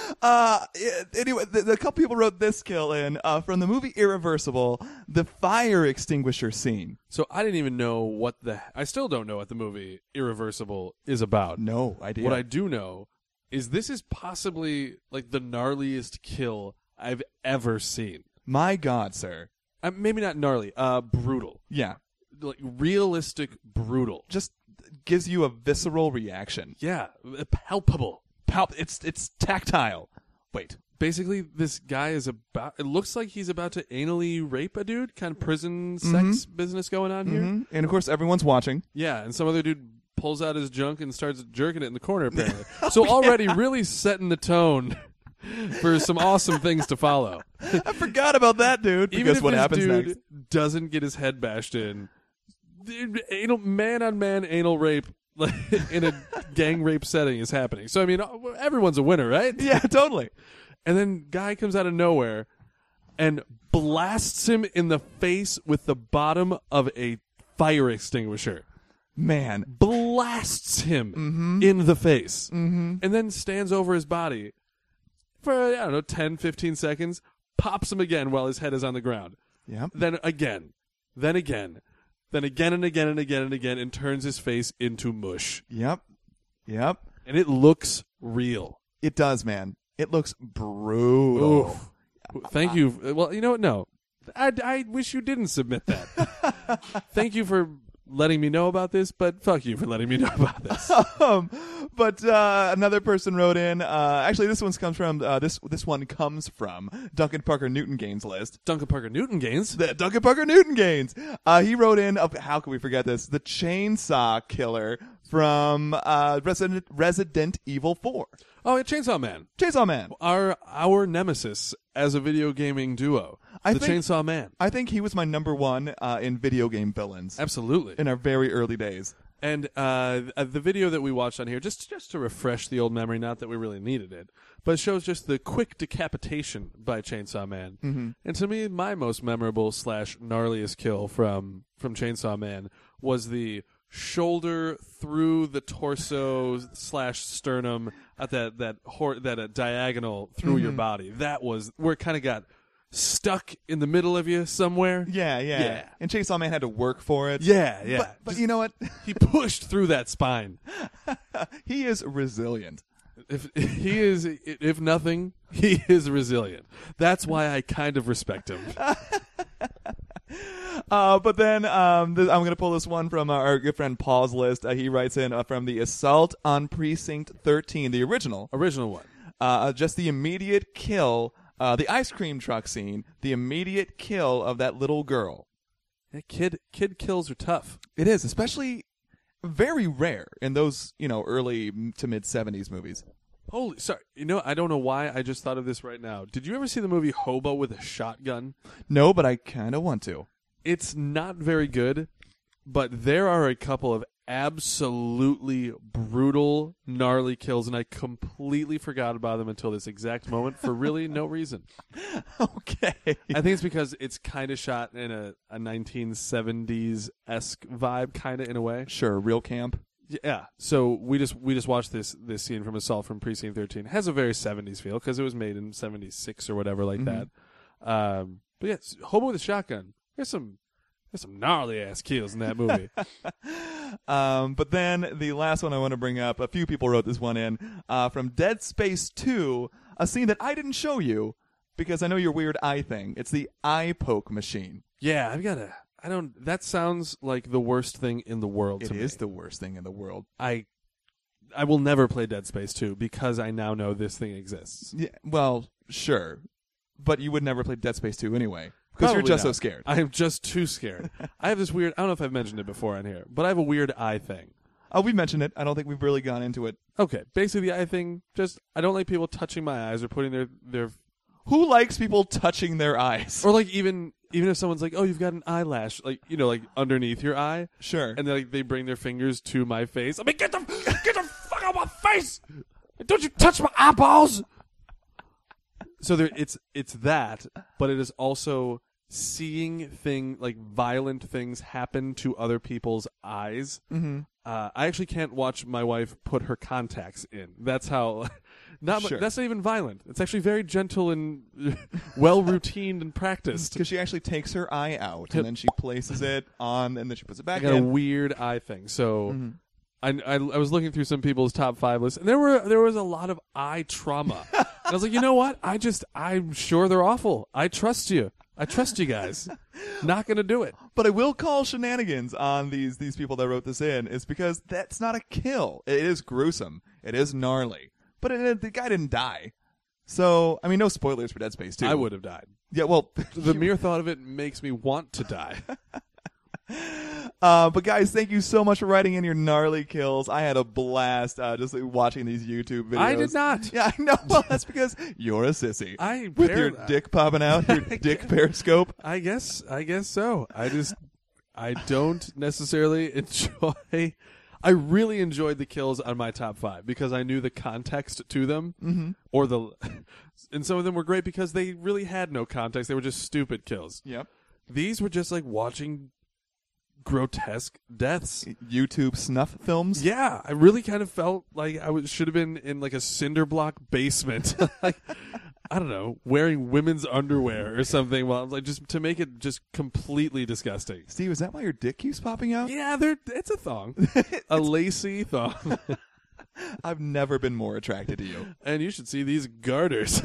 Anyway, the couple people wrote this kill in from the movie Irreversible, the fire extinguisher scene. So I didn't even know I still don't know what the movie Irreversible is about. No idea. What I do know is this is possibly like the gnarliest kill I've ever seen. My God, sir. Maybe not gnarly, brutal. Yeah. Like realistic brutal. Just gives you a visceral reaction. Yeah, palpable. It's tactile. Wait. Basically, this guy is it looks like he's about to anally rape a dude, kind of prison sex business going on here. Mm-hmm. And of course, everyone's watching. Yeah, and some other dude pulls out his junk and starts jerking it in the corner, apparently. So already really setting the tone for some awesome things to follow. I forgot about that, dude. Even Because if what this happens dude next? doesn't get his head bashed in, man-on-man anal rape in a gang rape setting is happening. So, I mean, everyone's a winner, right? Yeah, totally. And then guy comes out of nowhere and blasts him in the face with the bottom of a fire extinguisher. Man. Blasts him in the face. Mm-hmm. And then stands over his body for, I don't know, 10, 15 seconds, pops him again while his head is on the ground. Yep. Then again. Then again. Then again and again and again and again, and turns his face into mush. Yep. And it looks real. It does, man. It looks brutal. Oof. Thank you. Well, you know what? No. I wish you didn't submit that. Thank you for letting me know about this, but fuck you for letting me know about this. But another person wrote in. Actually, this one comes from this one comes from Duncan Parker Newton Gaines' list. Duncan Parker Newton Gaines. The Duncan Parker Newton Gaines. He wrote in. How can we forget this? The chainsaw killer from Resident Evil 4. Oh, yeah, Chainsaw Man. Chainsaw Man. Our nemesis as a video gaming duo. Chainsaw Man. I think he was my number one in video game villains. Absolutely. In our very early days. And the video that we watched on here, just to refresh the old memory, not that we really needed it, but it shows just the quick decapitation by Chainsaw Man. Mm-hmm. And to me, my most memorable / gnarliest kill from Chainsaw Man was the shoulder through the torso / sternum at that diagonal through your body. That was where it kind of got stuck in the middle of you somewhere. Yeah. And Chainsaw Man had to work for it. Yeah. But you know what? He pushed through that spine. He is resilient. If nothing, he is resilient. That's why I kind of respect him. But then I'm going to pull this one from our good friend Paul's list. He writes in from the Assault on Precinct 13, the original one. Just the immediate kill. The ice cream truck scene, the immediate kill of that little girl. Yeah, kid kills are tough. It is, especially very rare in those, early to mid 70s movies. Sorry. I don't know why I just thought of this right now. Did you ever see the movie Hobo with a Shotgun? No, but I kind of want to. It's not very good, but there are a couple of absolutely brutal, gnarly kills, and I completely forgot about them until this exact moment for really no reason. Okay. I think it's because it's kind of shot in a 1970s-esque vibe, kind of, in a way. Sure, real camp. Yeah. So we just watched this scene from Assault from Precinct 13. It has a very 70s feel because it was made in 76 or whatever like that. But yeah, Hobo with a Shotgun. There's some gnarly ass kills in that movie. But then the last one I want to bring up, a few people wrote this one in, from Dead Space 2, a scene that I didn't show you because I know your weird eye thing. It's the eye poke machine. Yeah, that sounds like the worst thing in the world to me. It is the worst thing in the world. I will never play Dead Space 2 because I now know this thing exists. Yeah, well, sure. But you would never play Dead Space 2 anyway. Because you're just so scared. I am just too scared. I have this weird, I don't know if I've mentioned it before on here, but I have a weird eye thing. We mentioned it. I don't think we've really gone into it. Okay, basically the eye thing. Just I don't like people touching my eyes or putting their Who likes people touching their eyes? or like even if someone's like, oh, you've got an eyelash, like like underneath your eye, Sure. and they bring their fingers to my face. I mean, get the fuck out of my face! Don't you touch my eyeballs! So it's that, but it is also seeing violent things happen to other people's eyes. Mm-hmm. I actually can't watch my wife put her contacts in. That's how. Sure. That's not even violent. It's actually very gentle and well routined and practiced. Because she actually takes her eye out and then she places it on and then she puts it I back got a in. weird eye thing. So Mm-hmm. I was looking through some people's top 5 lists, and there was a lot of eye trauma. And I was like, you know what? I'm sure they're awful. I trust you. I trust you guys. Not gonna do it. But I will call shenanigans on these people that wrote this in is because that's not a kill. It is gruesome. It is gnarly. But the guy didn't die. So, I mean, no spoilers for Dead Space 2. I would have died. Yeah, well... The mere thought of it makes me want to die. But guys, thank you so much for writing in your gnarly kills. I had a blast just watching these YouTube videos. I did not. Yeah, I know. Well, that's because you're a sissy. With your barely- dick popping out, your dick periscope. I guess so. I don't necessarily enjoy. I really enjoyed the kills on my top 5 because I knew the context to them, and some of them were great because they really had no context. They were just stupid kills. Yep. These were just like watching grotesque deaths. YouTube snuff films. Yeah, I really kind of felt like should have been in like a cinder block basement. Like, I don't know, wearing women's underwear or something. Well, like just to make it just completely disgusting. Steve, is that why your dick keeps popping out? Yeah, it's a thong, a lacy thong, I've never been more attracted to you. and you should see these garters.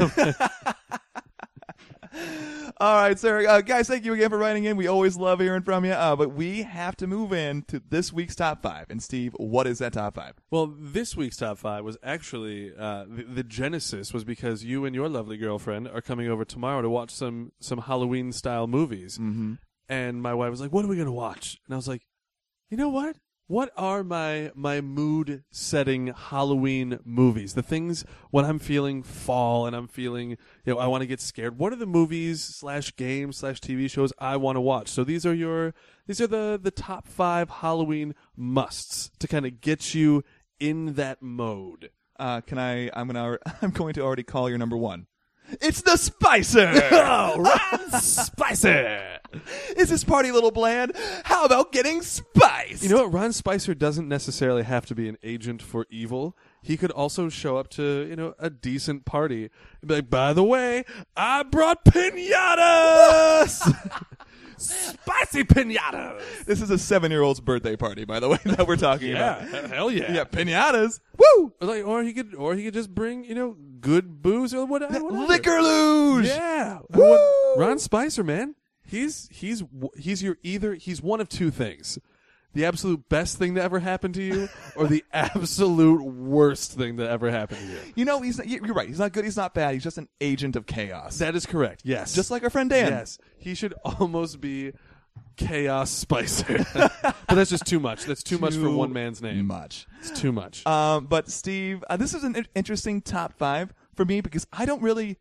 All right, sir. Guys, thank you again for writing in. We always love hearing from you. But we have to move in to this week's top 5. And Steve, what is that top 5? Well, this week's top 5 was actually the genesis was because you and your lovely girlfriend are coming over tomorrow to watch some Halloween style movies. Mm-hmm. And my wife was like, "What are we gonna watch?" And I was like, "You know what? What are my mood setting Halloween movies? The things when I'm feeling fall and I'm feeling, I want to get scared. What are the movies / games / TV shows I want to watch?" So these are the top 5 Halloween musts to kind of get you in that mode. I'm going to already call your number 1. It's the Spicer! Oh, Ron Spicer! Is this party a little bland? How about getting spiced? You know what? Ron Spicer doesn't necessarily have to be an agent for evil. He could also show up to, a decent party and be like, "By the way, I brought piñatas! Spicy piñatas!" This is a 7-year-old's birthday party, by the way, that we're talking about. Hell yeah. Yeah, piñatas. Woo! Or he could just bring, good booze or whatever. Liquor luge! Yeah. Woo! Ron Spicer, man. He's one of two things. The absolute best thing that ever happened to you, or the absolute worst thing that ever happened to you. You're right. He's not good. He's not bad. He's just an agent of chaos. That is correct. Yes. Just like our friend Dan. Yes. He should almost be Chaos Spicer. But that's just too much. That's too much for one man's name. Much. It's too much. But Steve, this is an interesting top 5 for me because I don't really.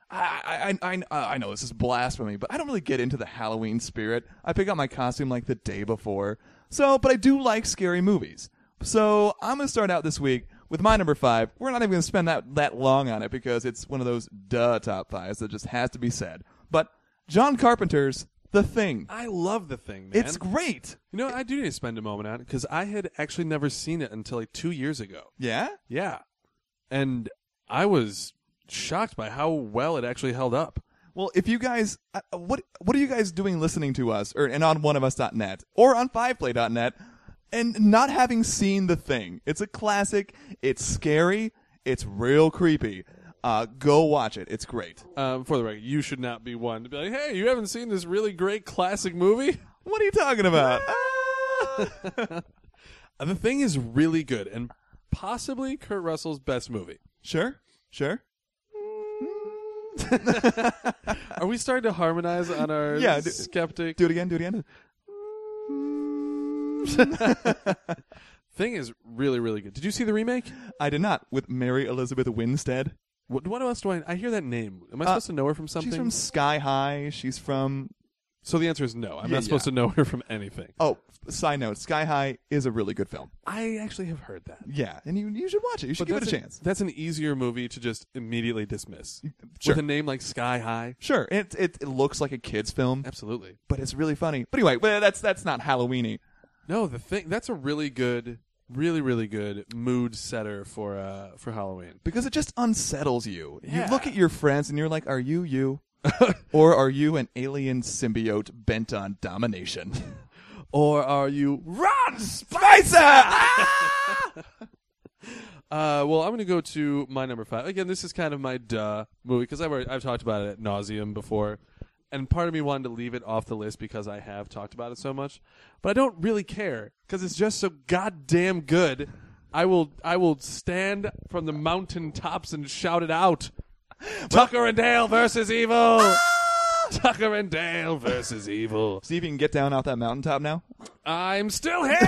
I know this is blasphemy, but I don't really get into the Halloween spirit. I pick out my costume like the day before. But I do like scary movies. So I'm going to start out this week with my number 5. We're not even going to spend that long on it because it's one of those top 5s that just has to be said. But John Carpenter's The Thing. I love The Thing, man. It's great. I do need to spend a moment on it because I had actually never seen it until like 2 years ago. Yeah? Yeah. And I was shocked by how well it actually held up. Well, if you guys, what are you guys doing listening to us, and on oneofus.net, or on 5play.net, and not having seen The Thing? It's a classic. It's scary. It's real creepy. Go watch it. It's great. For the record, you should not be one to be like, "Hey, you haven't seen this really great classic movie?" What are you talking about? The Thing is really good, and possibly Kurt Russell's best movie. Sure. Are we starting to harmonize on our skeptic? Do it again. Thing is really, really good. Did you see the remake? I did not. With Mary Elizabeth Winstead. What else do I hear that name? Am I supposed to know her from something? She's from Sky High. She's from... So the answer is no. I'm Yeah, not supposed to know her from anything. Oh, side note, Sky High is a really good film. I actually have heard that. Yeah, and you should watch it. You should give it a chance. That's an easier movie to just immediately dismiss. Sure. With a name like Sky High. Sure, it looks like a kid's film, Absolutely. but it's really funny. But anyway, that's not Halloweeny. No, that's a really good, really, really good mood setter for Halloween. Because it just unsettles you. Yeah. You look at your friends and you're like, are you you? Or are you an alien symbiote bent on domination? Or are you Ron Spicer? Well, I'm going to go to my number 5. Again, this is kind of my movie because I've talked about it ad nauseum before, and part of me wanted to leave it off the list because I have talked about it so much, but I don't really care because it's just so goddamn good. I will stand from the mountaintops and shout it out. Tucker and Dale versus evil. Tucker and Dale versus evil. See if you can get down off that mountaintop now. I'm still here.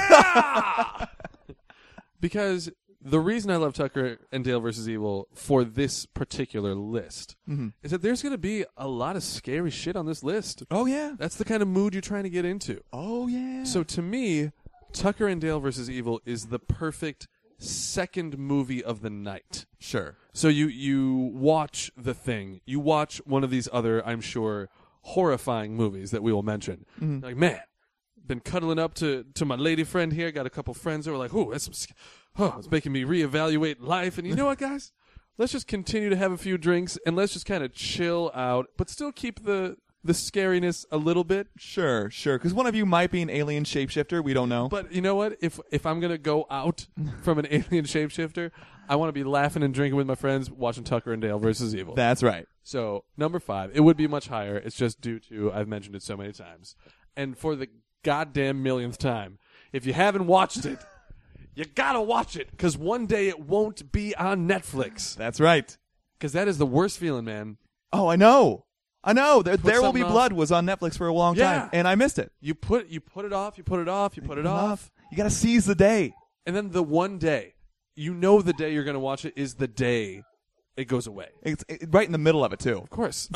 Because the reason I love Tucker and Dale versus Evil for this particular list is that there's going to be a lot of scary shit on this list. Oh, yeah. That's the kind of mood you're trying to get into. Oh, yeah. So to me, Tucker and Dale versus Evil is the perfect second movie of the night. Sure. So you watch The Thing. You watch one of these other, I'm sure, horrifying movies that we will mention. Like, man, been cuddling up to my lady friend here. Got a couple friends that were like, "Oh, it's making me reevaluate life." And you know what, guys? Let's just continue to have a few drinks and let's just kind of chill out, but still keep the scariness a little bit. Sure. Because one of you might be an alien shapeshifter. We don't know. But you know what? If I'm gonna go out from an alien shapeshifter, I want to be laughing and drinking with my friends, watching Tucker and Dale versus Evil. That's right. So number 5, it would be much higher. It's just due to I've mentioned it so many times, and for the goddamn millionth time, if you haven't watched it, you gotta watch it because one day it won't be on Netflix. That's right. Because that is the worst feeling, man. Oh, I know. There Will Be something Blood was on Netflix for a long time, and I missed it. You put it off. You put it off. You got to seize the day. And then the one day, the day you're going to watch it is the day it goes away. It's right in the middle of it, too. Of course.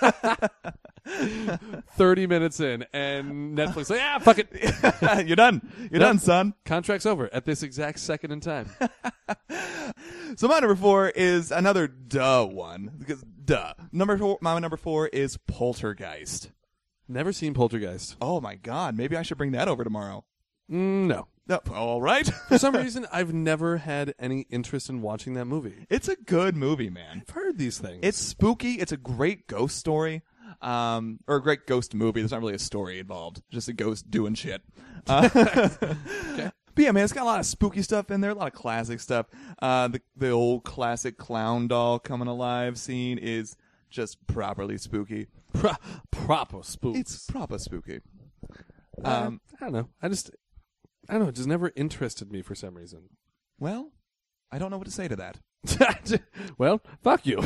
30 minutes in, and Netflix like, fuck it. You're done. You're done, son. Contract's over at this exact second in time. So my number 4 is another one. Because my number 4 is Poltergeist. Never seen Poltergeist. Oh, my God. Maybe I should bring that over tomorrow. No. All right. For some reason, I've never had any interest in watching that movie. It's a good movie, man. I've heard these things. It's spooky. It's a great ghost story. Or a great ghost movie. There's not really a story involved. Just a ghost doing shit. Okay. But yeah, man, it's got a lot of spooky stuff in there, a lot of classic stuff. The old classic clown doll coming alive scene is just properly spooky. Proper spook. It's proper spooky. I don't know. I don't know. It just never interested me for some reason. Well, I don't know what to say to that. Well, fuck you.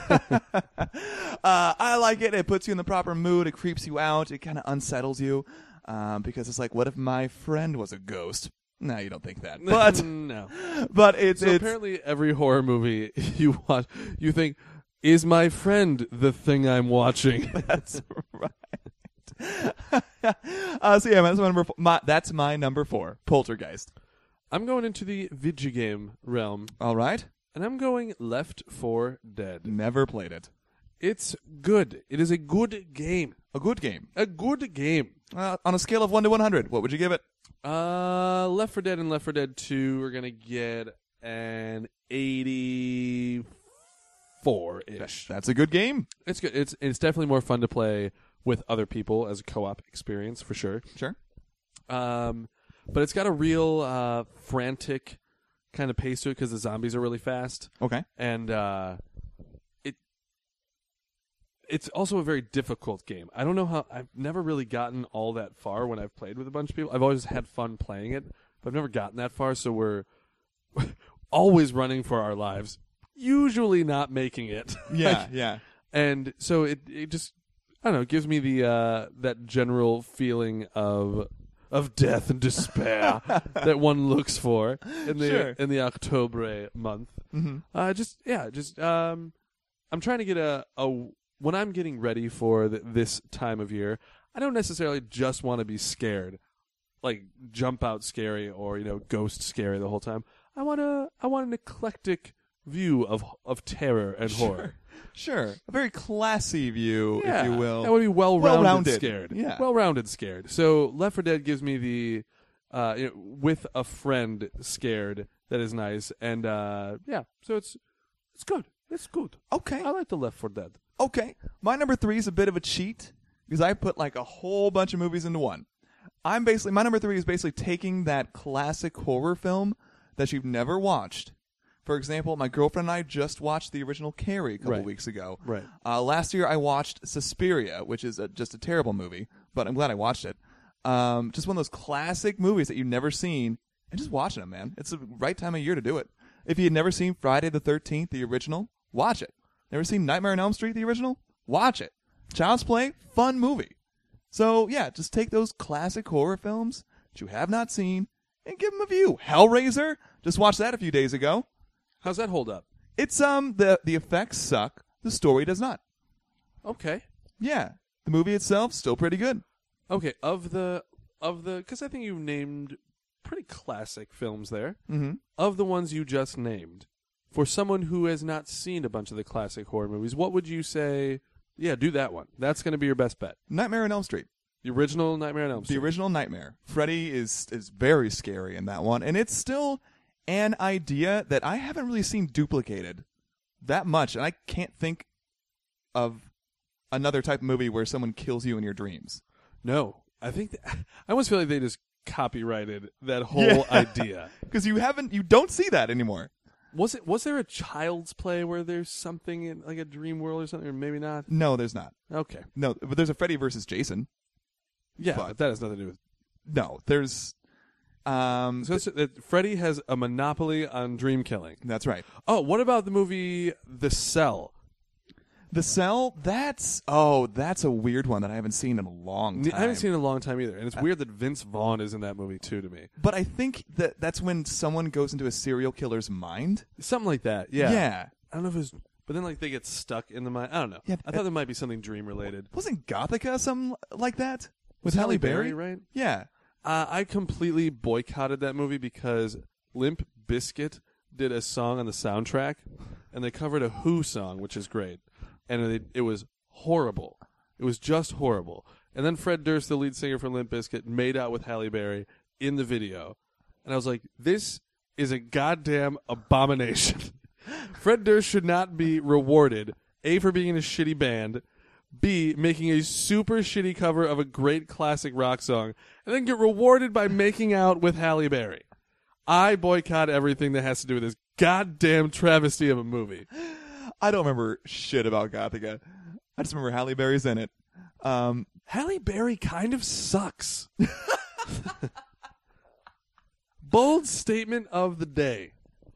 I like it. It puts you in the proper mood. It creeps you out. It kind of unsettles you because it's like, what if my friend was a ghost? No, you don't think that. But no. But it's apparently every horror movie you watch, you think, is my friend the thing I'm watching? That's right. So yeah, that's my number 4, Poltergeist. I'm going into the video game realm. All right. And I'm going Left 4 Dead. Never played it. It's good. It is a good game. A good game. A good game. On a scale of 1 to 100, what would you give it? Left 4 Dead and Left 4 Dead 2 are going to get an 84-ish. That's a good game. It's good. It's definitely more fun to play with other people as a co-op experience, for sure. Sure. But it's got a real frantic kind of pace to it because the zombies are really fast. Okay. And it's also a very difficult game. I don't know how... I've never really gotten all that far when I've played with a bunch of people. I've always had fun playing it, but I've never gotten that far, so we're always running for our lives, usually not making it. Yeah, yeah. And so it just... I don't know. It gives me the that general feeling of of death and despair that one looks for in the October month. Mm-hmm. I'm trying to get a when I'm getting ready for this time of year, I don't necessarily just want to be scared, like jump out scary or ghost scary the whole time. I want an eclectic view of terror and horror. Sure. A very classy view, if you will. That would be well-rounded scared. Yeah. Well-rounded scared. So Left 4 Dead gives me the with a friend scared that is nice. And so it's good. It's good. Okay. I like the Left 4 Dead. Okay. My number 3 is a bit of a cheat because I put like a whole bunch of movies into one. My number 3 is basically taking that classic horror film that you've never watched. For example, my girlfriend and I just watched the original Carrie a couple weeks ago. Right. Last year I watched Suspiria, which is just a terrible movie, but I'm glad I watched it. Just one of those classic movies that you've never seen, and just watching them, man. It's the right time of year to do it. If you had never seen Friday the 13th, the original, watch it. Never seen Nightmare on Elm Street, the original? Watch it. Child's Play, fun movie. So, yeah, just take those classic horror films that you have not seen and give them a view. Hellraiser, just watched that a few days ago. How's that hold up? It's the effects suck. The story does not. Okay. Yeah, the movie itself still pretty good. Okay, of the because I think you named pretty classic films there. Mm-hmm. Of the ones you just named, for someone who has not seen a bunch of the classic horror movies, what would you say? Yeah, do that one. That's going to be your best bet. Nightmare on Elm Street. The original Nightmare on Elm Street. The original Nightmare. Freddy is very scary in that one, and it's still an idea that I haven't really seen duplicated that much, and I can't think of another type of movie where someone kills you in your dreams. No, I think I almost feel like they just copyrighted that whole idea because you don't see that anymore. Was there a Child's Play where there's something in like a dream world or something, or maybe not? No, there's not. Okay, no, but there's a Freddy versus Jason. Yeah, but that has nothing to do with. No, there's. Freddy has a monopoly on dream killing. That's right. Oh, what about the movie The Cell? The Cell? That's a weird one that I haven't seen in a long time. I haven't seen it in a long time either, and it's weird that Vince Vaughn is in that movie too to me. But I think that's when someone goes into a serial killer's mind. Something like that. Yeah. Yeah. I don't know if it was, but then like they get stuck in the mind. I don't know. Yeah, I thought there might be something dream related. Wasn't Gothica something like that with Was Halle Berry? Right? Yeah. I completely boycotted that movie because Limp Bizkit did a song on the soundtrack, and they covered a Who song, which is great, and it was horrible. It was just horrible. And then Fred Durst, the lead singer for Limp Bizkit, made out with Halle Berry in the video, and I was like, this is a goddamn abomination. Fred Durst should not be rewarded, A, for being in a shitty band, B, making a super shitty cover of a great classic rock song, and then get rewarded by making out with Halle Berry. I boycott everything that has to do with this goddamn travesty of a movie. I don't remember shit about Gothica. I just remember Halle Berry's in it. Halle Berry kind of sucks. Bold statement of the day.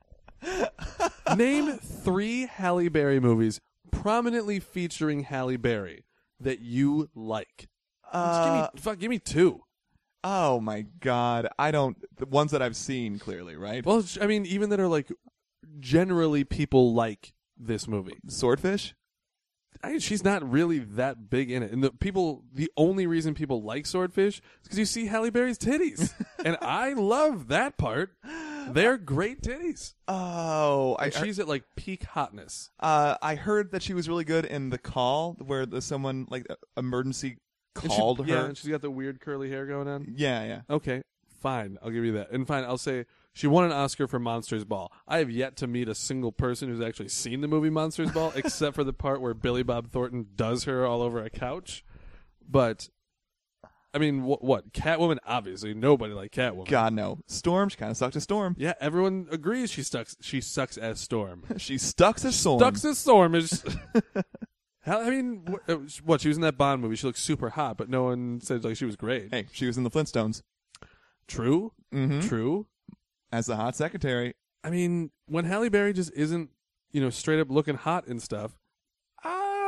Name 3 Halle Berry movies prominently featuring Halle Berry that you like. Give me 2. Oh my God. The ones that I've seen clearly, right? Well, I mean, even that are like generally people like this movie. Swordfish? She's not really that big in it. And the only reason people like Swordfish is because you see Halle Berry's titties. And I love that part. They're great titties. Oh. She's at like peak hotness. I heard that she was really good in The Call, where someone like emergency called her. Yeah, and she's got the weird curly hair going on. Yeah, yeah. Okay, fine. I'll give you that. And fine, I'll say she won an Oscar for Monsters Ball. I have yet to meet a single person who's actually seen the movie Monsters Ball, except for the part where Billy Bob Thornton does her all over a couch. But, I mean, what? Catwoman? Obviously, nobody liked Catwoman. God, no. Storm, she kind of sucked as Storm. Yeah, everyone agrees she sucks as Storm. She stucks as Storm. Stucks as Storm is... I mean, what? She was in that Bond movie. She looked super hot, but no one said like she was great. Hey, she was in the Flintstones. True. Mm-hmm. True. As the hot secretary. I mean, when Halle Berry just isn't, straight up looking hot and stuff,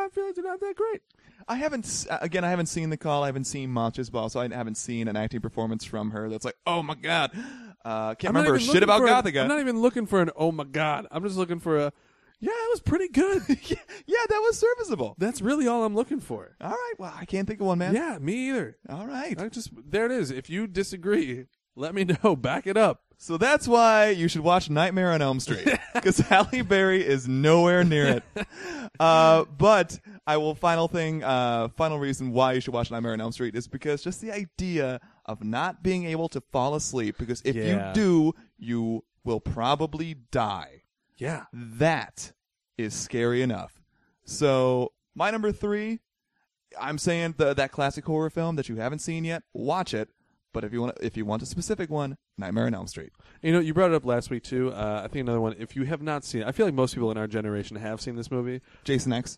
feel like they're not that great. I haven't seen The Call. I haven't seen Monsters Ball, so I haven't seen an acting performance from her that's like, oh my god, can't remember shit about Gothica. I'm not even looking for an oh my god. I'm just looking for a yeah, it was pretty good. yeah, that was serviceable. That's really all I'm looking for. All right, well, I can't think of one, man. Yeah, me either. All right, there it is. If you disagree, let me know. Back it up. So that's why you should watch Nightmare on Elm Street, because Halle Berry is nowhere near it. But final reason why you should watch Nightmare on Elm Street is because just the idea of not being able to fall asleep, because if you do, you will probably die. Yeah. That is scary enough. So my number 3, I'm saying that classic horror film that you haven't seen yet, watch it. But if you want a specific one, Nightmare on Elm Street. You know, you brought it up last week too. I think another one. If you have not seen it, I feel like most people in our generation have seen this movie. Jason X.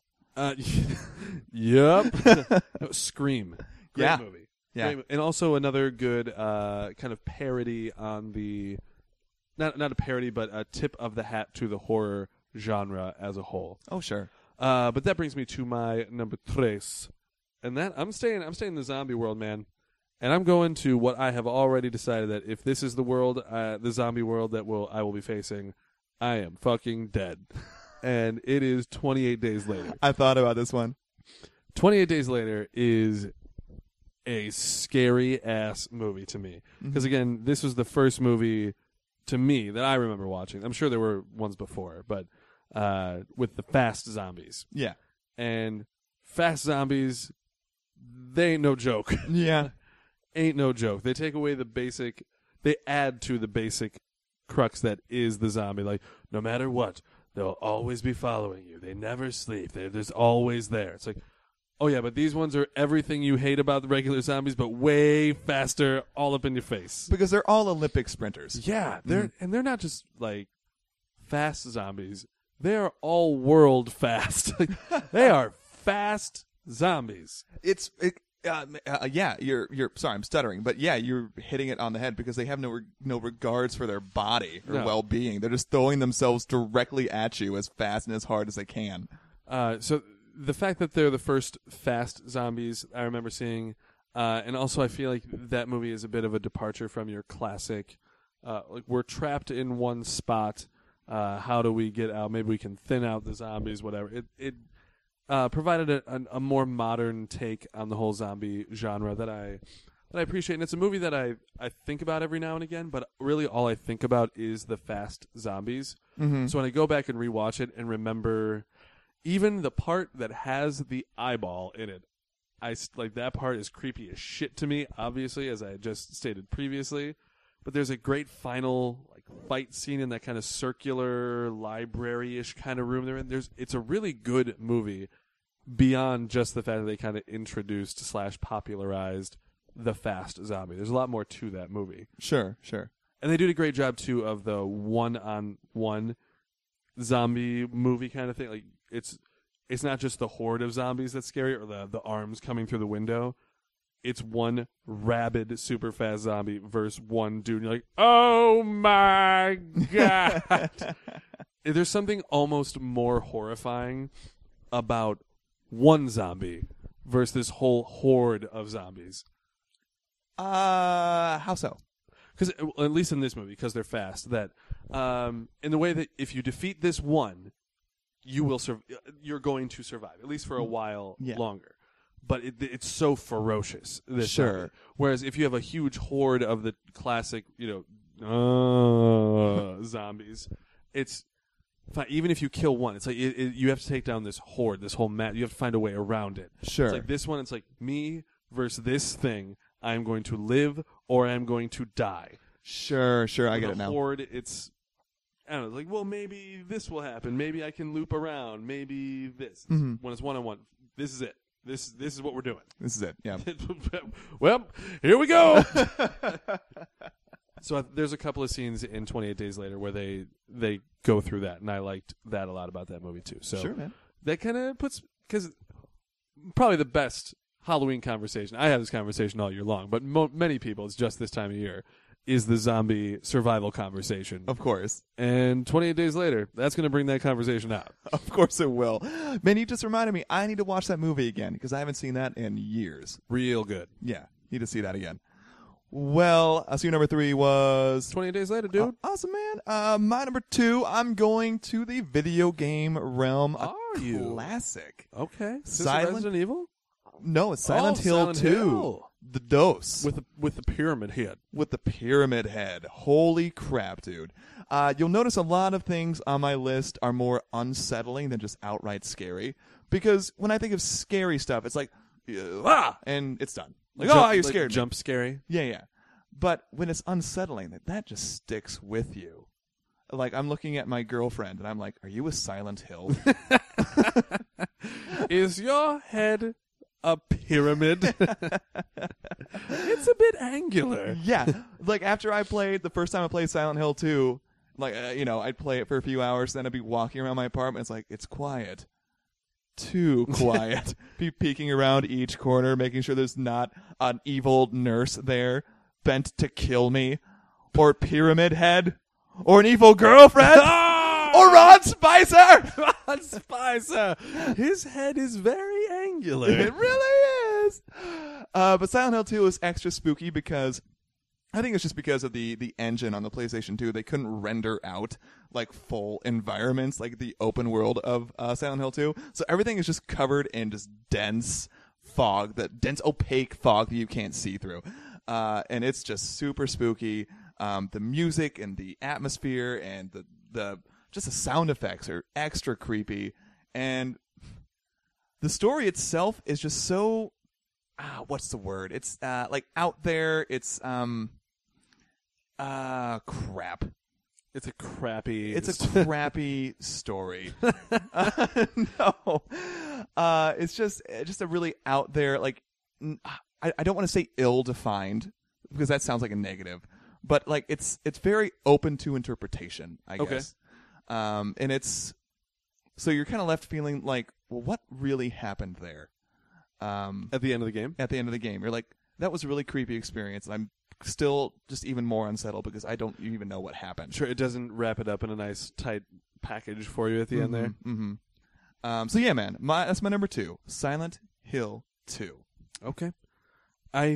Yep. Scream. Great movie. Yeah. Great, and also another good kind of parody on the not a parody, but a tip of the hat to the horror genre as a whole. Oh sure. But that brings me to my number 3, and that I'm staying in the zombie world, man. And I'm going to what I have already decided that if this is the world, the zombie world that I will be facing, I am fucking dead. And it is 28 Days Later. I thought about this one. 28 Days Later is a scary-ass movie to me. Because, again, this was the first movie to me that I remember watching. I'm sure there were ones before, but with the fast zombies. Yeah. And fast zombies, they ain't no joke. Yeah. Ain't no joke. They take away they add to the basic crux that is the zombie. Like, no matter what, they'll always be following you. They never sleep. They're just always there. It's like, oh yeah, but these ones are everything you hate about the regular zombies, but way faster, all up in your face. Because they're all Olympic sprinters. Yeah, they're not just like fast zombies. They are all world fast. They are fast zombies. You're sorry, I'm stuttering, but yeah, you're hitting it on the head because they have no regards for their body or well-being. They're just throwing themselves directly at you as fast and as hard as they can. So the fact that they're the first fast zombies I remember seeing, and also I feel like that movie is a bit of a departure from your classic, like we're trapped in one spot, how do we get out? Maybe we can thin out the zombies, whatever. It provided a more modern take on the whole zombie genre that I appreciate. And it's a movie that I think about every now and again, but really all I think about is the fast zombies. Mm-hmm. So when I go back and rewatch it and remember even the part that has the eyeball in it, that part is creepy as shit to me, obviously, as I just stated previously. But there's a great final fight scene in that kind of circular library-ish kind of room they're in. It's a really good movie beyond just the fact that they kind of introduced / popularized the fast zombie. There's a lot more to that movie. Sure. And they did a great job, too, of the one-on-one zombie movie kind of thing. Like it's not just the horde of zombies that's scary or the arms coming through the window. It's one rabid, super fast zombie versus one dude. And you're like, oh my God. There's something almost more horrifying about one zombie versus this whole horde of zombies. How so? Because at least in this movie, because they're fast, that in the way that if you defeat this one, you're going to survive, at least for a while longer. But it's so ferocious. Sure. Zombie. Whereas if you have a huge horde of the classic, zombies, it's fine. Even if you kill one, it's like you have to take down this horde, this whole mat. You have to find a way around it. Sure. It's like this one. It's like me versus this thing. I am going to live or I am going to die. Sure. I get it now. Horde, it's. I don't know, like, well, maybe this will happen. Maybe I can loop around. Maybe this. Mm-hmm. When it's one-on-one, this is it. This is what we're doing. This is it, yeah. Well, here we go. So there's a couple of scenes in 28 Days Later where they go through that, and I liked that a lot about that movie, too. So sure, man. That kind of puts, because probably the best Halloween conversation, I have this conversation all year long, but many people, it's just this time of year, is the zombie survival conversation. Of course. And 28 days later, that's going to bring that conversation out. Of course it will. Man, you just reminded me, I need to watch that movie again because I haven't seen that in years. Real good. Yeah, need to see that again. Well, so your number 3 was 28 days later, dude. Awesome, man. My number 2, I'm going to the video game realm. Are you? Classic. Okay. Is this Silent- Resident Evil? No, it's Silent Hill Silent 2. Hill. The dose. With the pyramid head. With the pyramid head. Holy crap, dude. You'll notice a lot of things on my list are more unsettling than just outright scary. Because when I think of scary stuff, it's like, and it's done. Like, you scared me. Jump scary. Yeah. But when it's unsettling, that just sticks with you. Like, I'm looking at my girlfriend, and I'm like, are you a Silent Hill? Is your head a pyramid? It's a bit angular. Yeah. Like, after the first time I played Silent Hill 2, like, I'd play it for a few hours, then I'd be walking around my apartment. It's like, it's quiet. Too quiet. Be peeking around each corner, making sure there's not an evil nurse there bent to kill me, or Pyramid Head, or an evil girlfriend, or Ron Spicer. Ron Spicer. His head is very angular. It really is. But Silent Hill 2 is extra spooky because I think it's just because of the engine on the PlayStation 2. They couldn't render out like full environments, like the open world of Silent Hill 2. So everything is just covered in just dense fog, dense opaque fog that you can't see through. And it's just super spooky. The music and the atmosphere and the sound effects are extra creepy. And the story itself is just so, what's the word? It's like out there. It's crap. It's a crappy. It's a crappy story. No, it's just a really out there. Like, I don't want to say ill-defined because that sounds like a negative, but like it's very open to interpretation, I guess. And it's so you're kind of left feeling like, well, what really happened there? At the end of the game? At the end of the game, you're like, that was a really creepy experience, and I'm still just even more unsettled because I don't even know what happened. Sure, it doesn't wrap it up in a nice, tight package for you at the end there. Mm-hmm. So yeah, man, that's my number 2, Silent Hill 2. Okay. I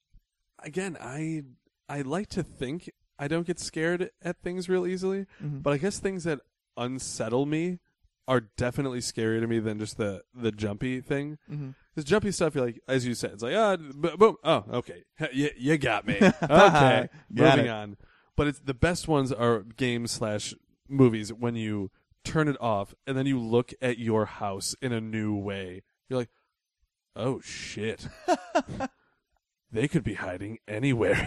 like to think I don't get scared at things real easily, but I guess things that unsettle me are definitely scarier to me than just the jumpy thing. Because jumpy stuff, you're like, as you said, it's like, boom, oh, okay, you got me. Okay, moving on. But it's the best ones are games/movies when you turn it off and then you look at your house in a new way. You're like, oh shit. They could be hiding anywhere.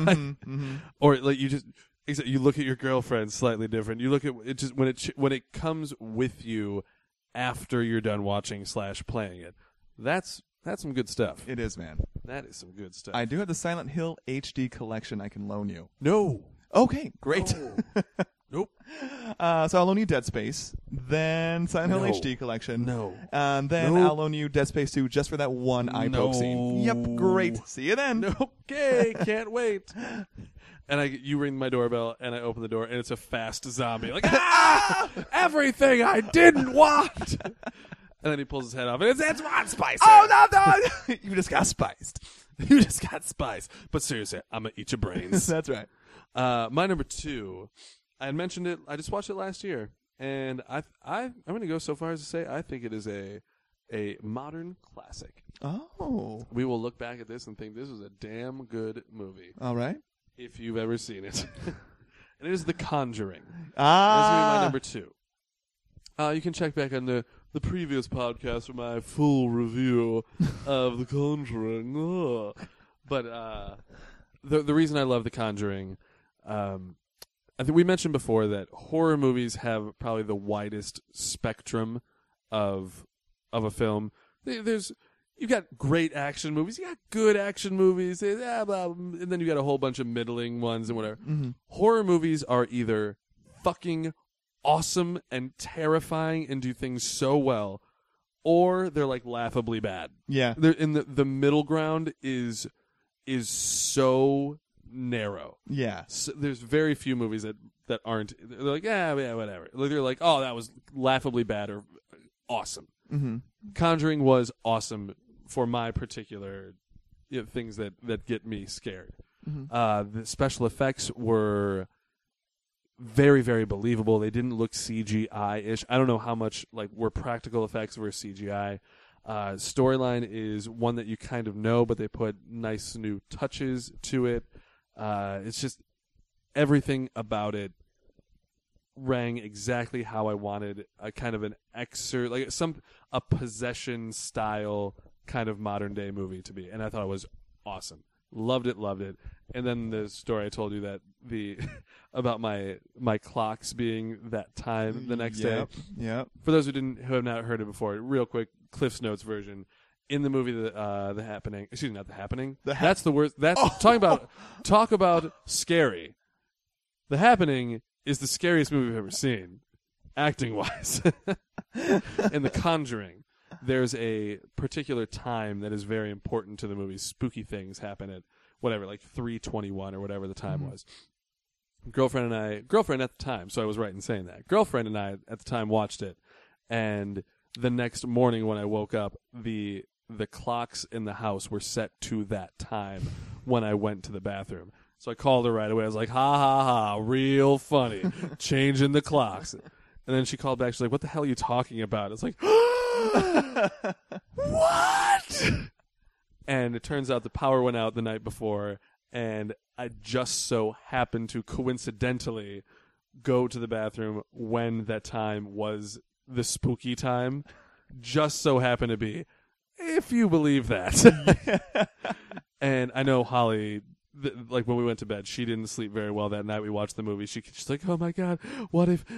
Or like you look at your girlfriend slightly different. You look at it just when it comes with you after you're done watching / playing it. That's some good stuff. It is, man. That is some good stuff. I do have the Silent Hill HD collection I can loan you. No. Okay, great. No. Nope. So I'll loan you Dead Space, then Silent Hill HD collection. No. And then I'll loan you Dead Space 2 just for that one eye poke scene. Yep, great. See you then. Okay, can't wait. And you ring my doorbell, and I open the door, and it's a fast zombie. Like, everything I didn't want. And then he pulls his head off, and it's Ron Spicer. Oh, no. You just got spiced. You just got spiced. But seriously, I'm going to eat your brains. That's right. My number 2, I had mentioned it. I just watched it last year, and I'm going to go so far as to say I think it is a modern classic. Oh. We will look back at this and think this was a damn good movie. All right. If you've ever seen it. And it is The Conjuring. That's going to be my number 2. You can check back on the previous podcast for my full review of The Conjuring. But the reason I love The Conjuring, I think we mentioned before that horror movies have probably the widest spectrum of a film. You've got great action movies, you got good action movies, and then you got a whole bunch of middling ones and whatever. Horror movies are either fucking awesome and terrifying and do things so well, or they're like laughably bad. Yeah. They're in the middle ground is so narrow. Yeah. So there's very few movies that aren't. They're like, yeah, whatever. They're like, oh, that was laughably bad or awesome. Mm-hmm. Conjuring was awesome for my particular things that get me scared. Mm-hmm. The special effects were very, very believable. They didn't look CGI-ish. I don't know how much were practical effects versus CGI. Storyline is one that you kind of know, but they put nice new touches to it. It's just everything about it rang exactly how I wanted a kind of an excerpt, a possession style kind of modern day movie to be, and I thought it was awesome. Loved it. And then the story I told you that about my clocks being that time the next day. Yep. For those who have not heard it before, real quick, Cliff's Notes version. In the movie, The Happening. Excuse me, not The Happening. That's the worst. That's talk about scary. The Happening is the scariest movie I've ever seen, acting wise. In The Conjuring, there's a particular time that is very important to the movie. Spooky things happen at whatever, 3:21 or whatever the time was. Girlfriend at the time, so I was right in saying that. Girlfriend and I at the time watched it, and the next morning when I woke up, the clocks in the house were set to that time when I went to the bathroom. So I called her right away. I was like, ha, ha, ha, real funny. Changing the clocks. And then she called back. She's like, what the hell are you talking about? It's like, what? And it turns out the power went out the night before, and I just so happened to coincidentally go to the bathroom when that time was the spooky time. Just so happened to be, if you believe that. And I know Holly, when we went to bed, she didn't sleep very well that night. We watched the movie. She's like, oh my God, what if...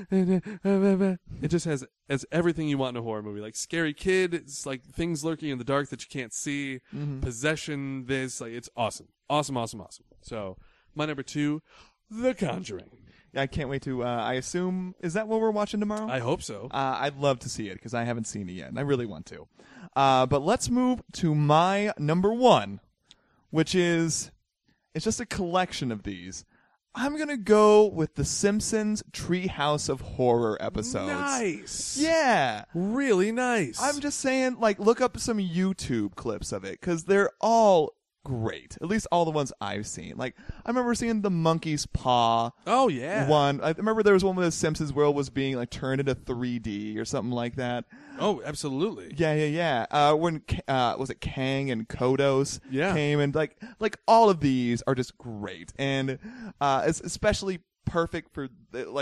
It just has everything you want in a horror movie. Scary kid, it's things lurking in the dark that you can't see, possession, it's awesome. Awesome. So, my number 2, The Conjuring. I can't wait to, I assume, is that what we're watching tomorrow? I hope so. I'd love to see it because I haven't seen it yet, and I really want to. But let's move to my number 1, which is, it's just a collection of these. I'm going to go with The Simpsons Treehouse of Horror episodes. Nice. Yeah. Really nice. I'm just saying, look up some YouTube clips of it because they're all great. At least all the ones I've seen. I remember seeing the monkey's paw. Oh yeah. One. I remember there was one where the Simpsons world was being turned into 3D or something like that. Oh, absolutely. Yeah. When was it Kang and Kodos came, and all of these are just great, and it's especially perfect for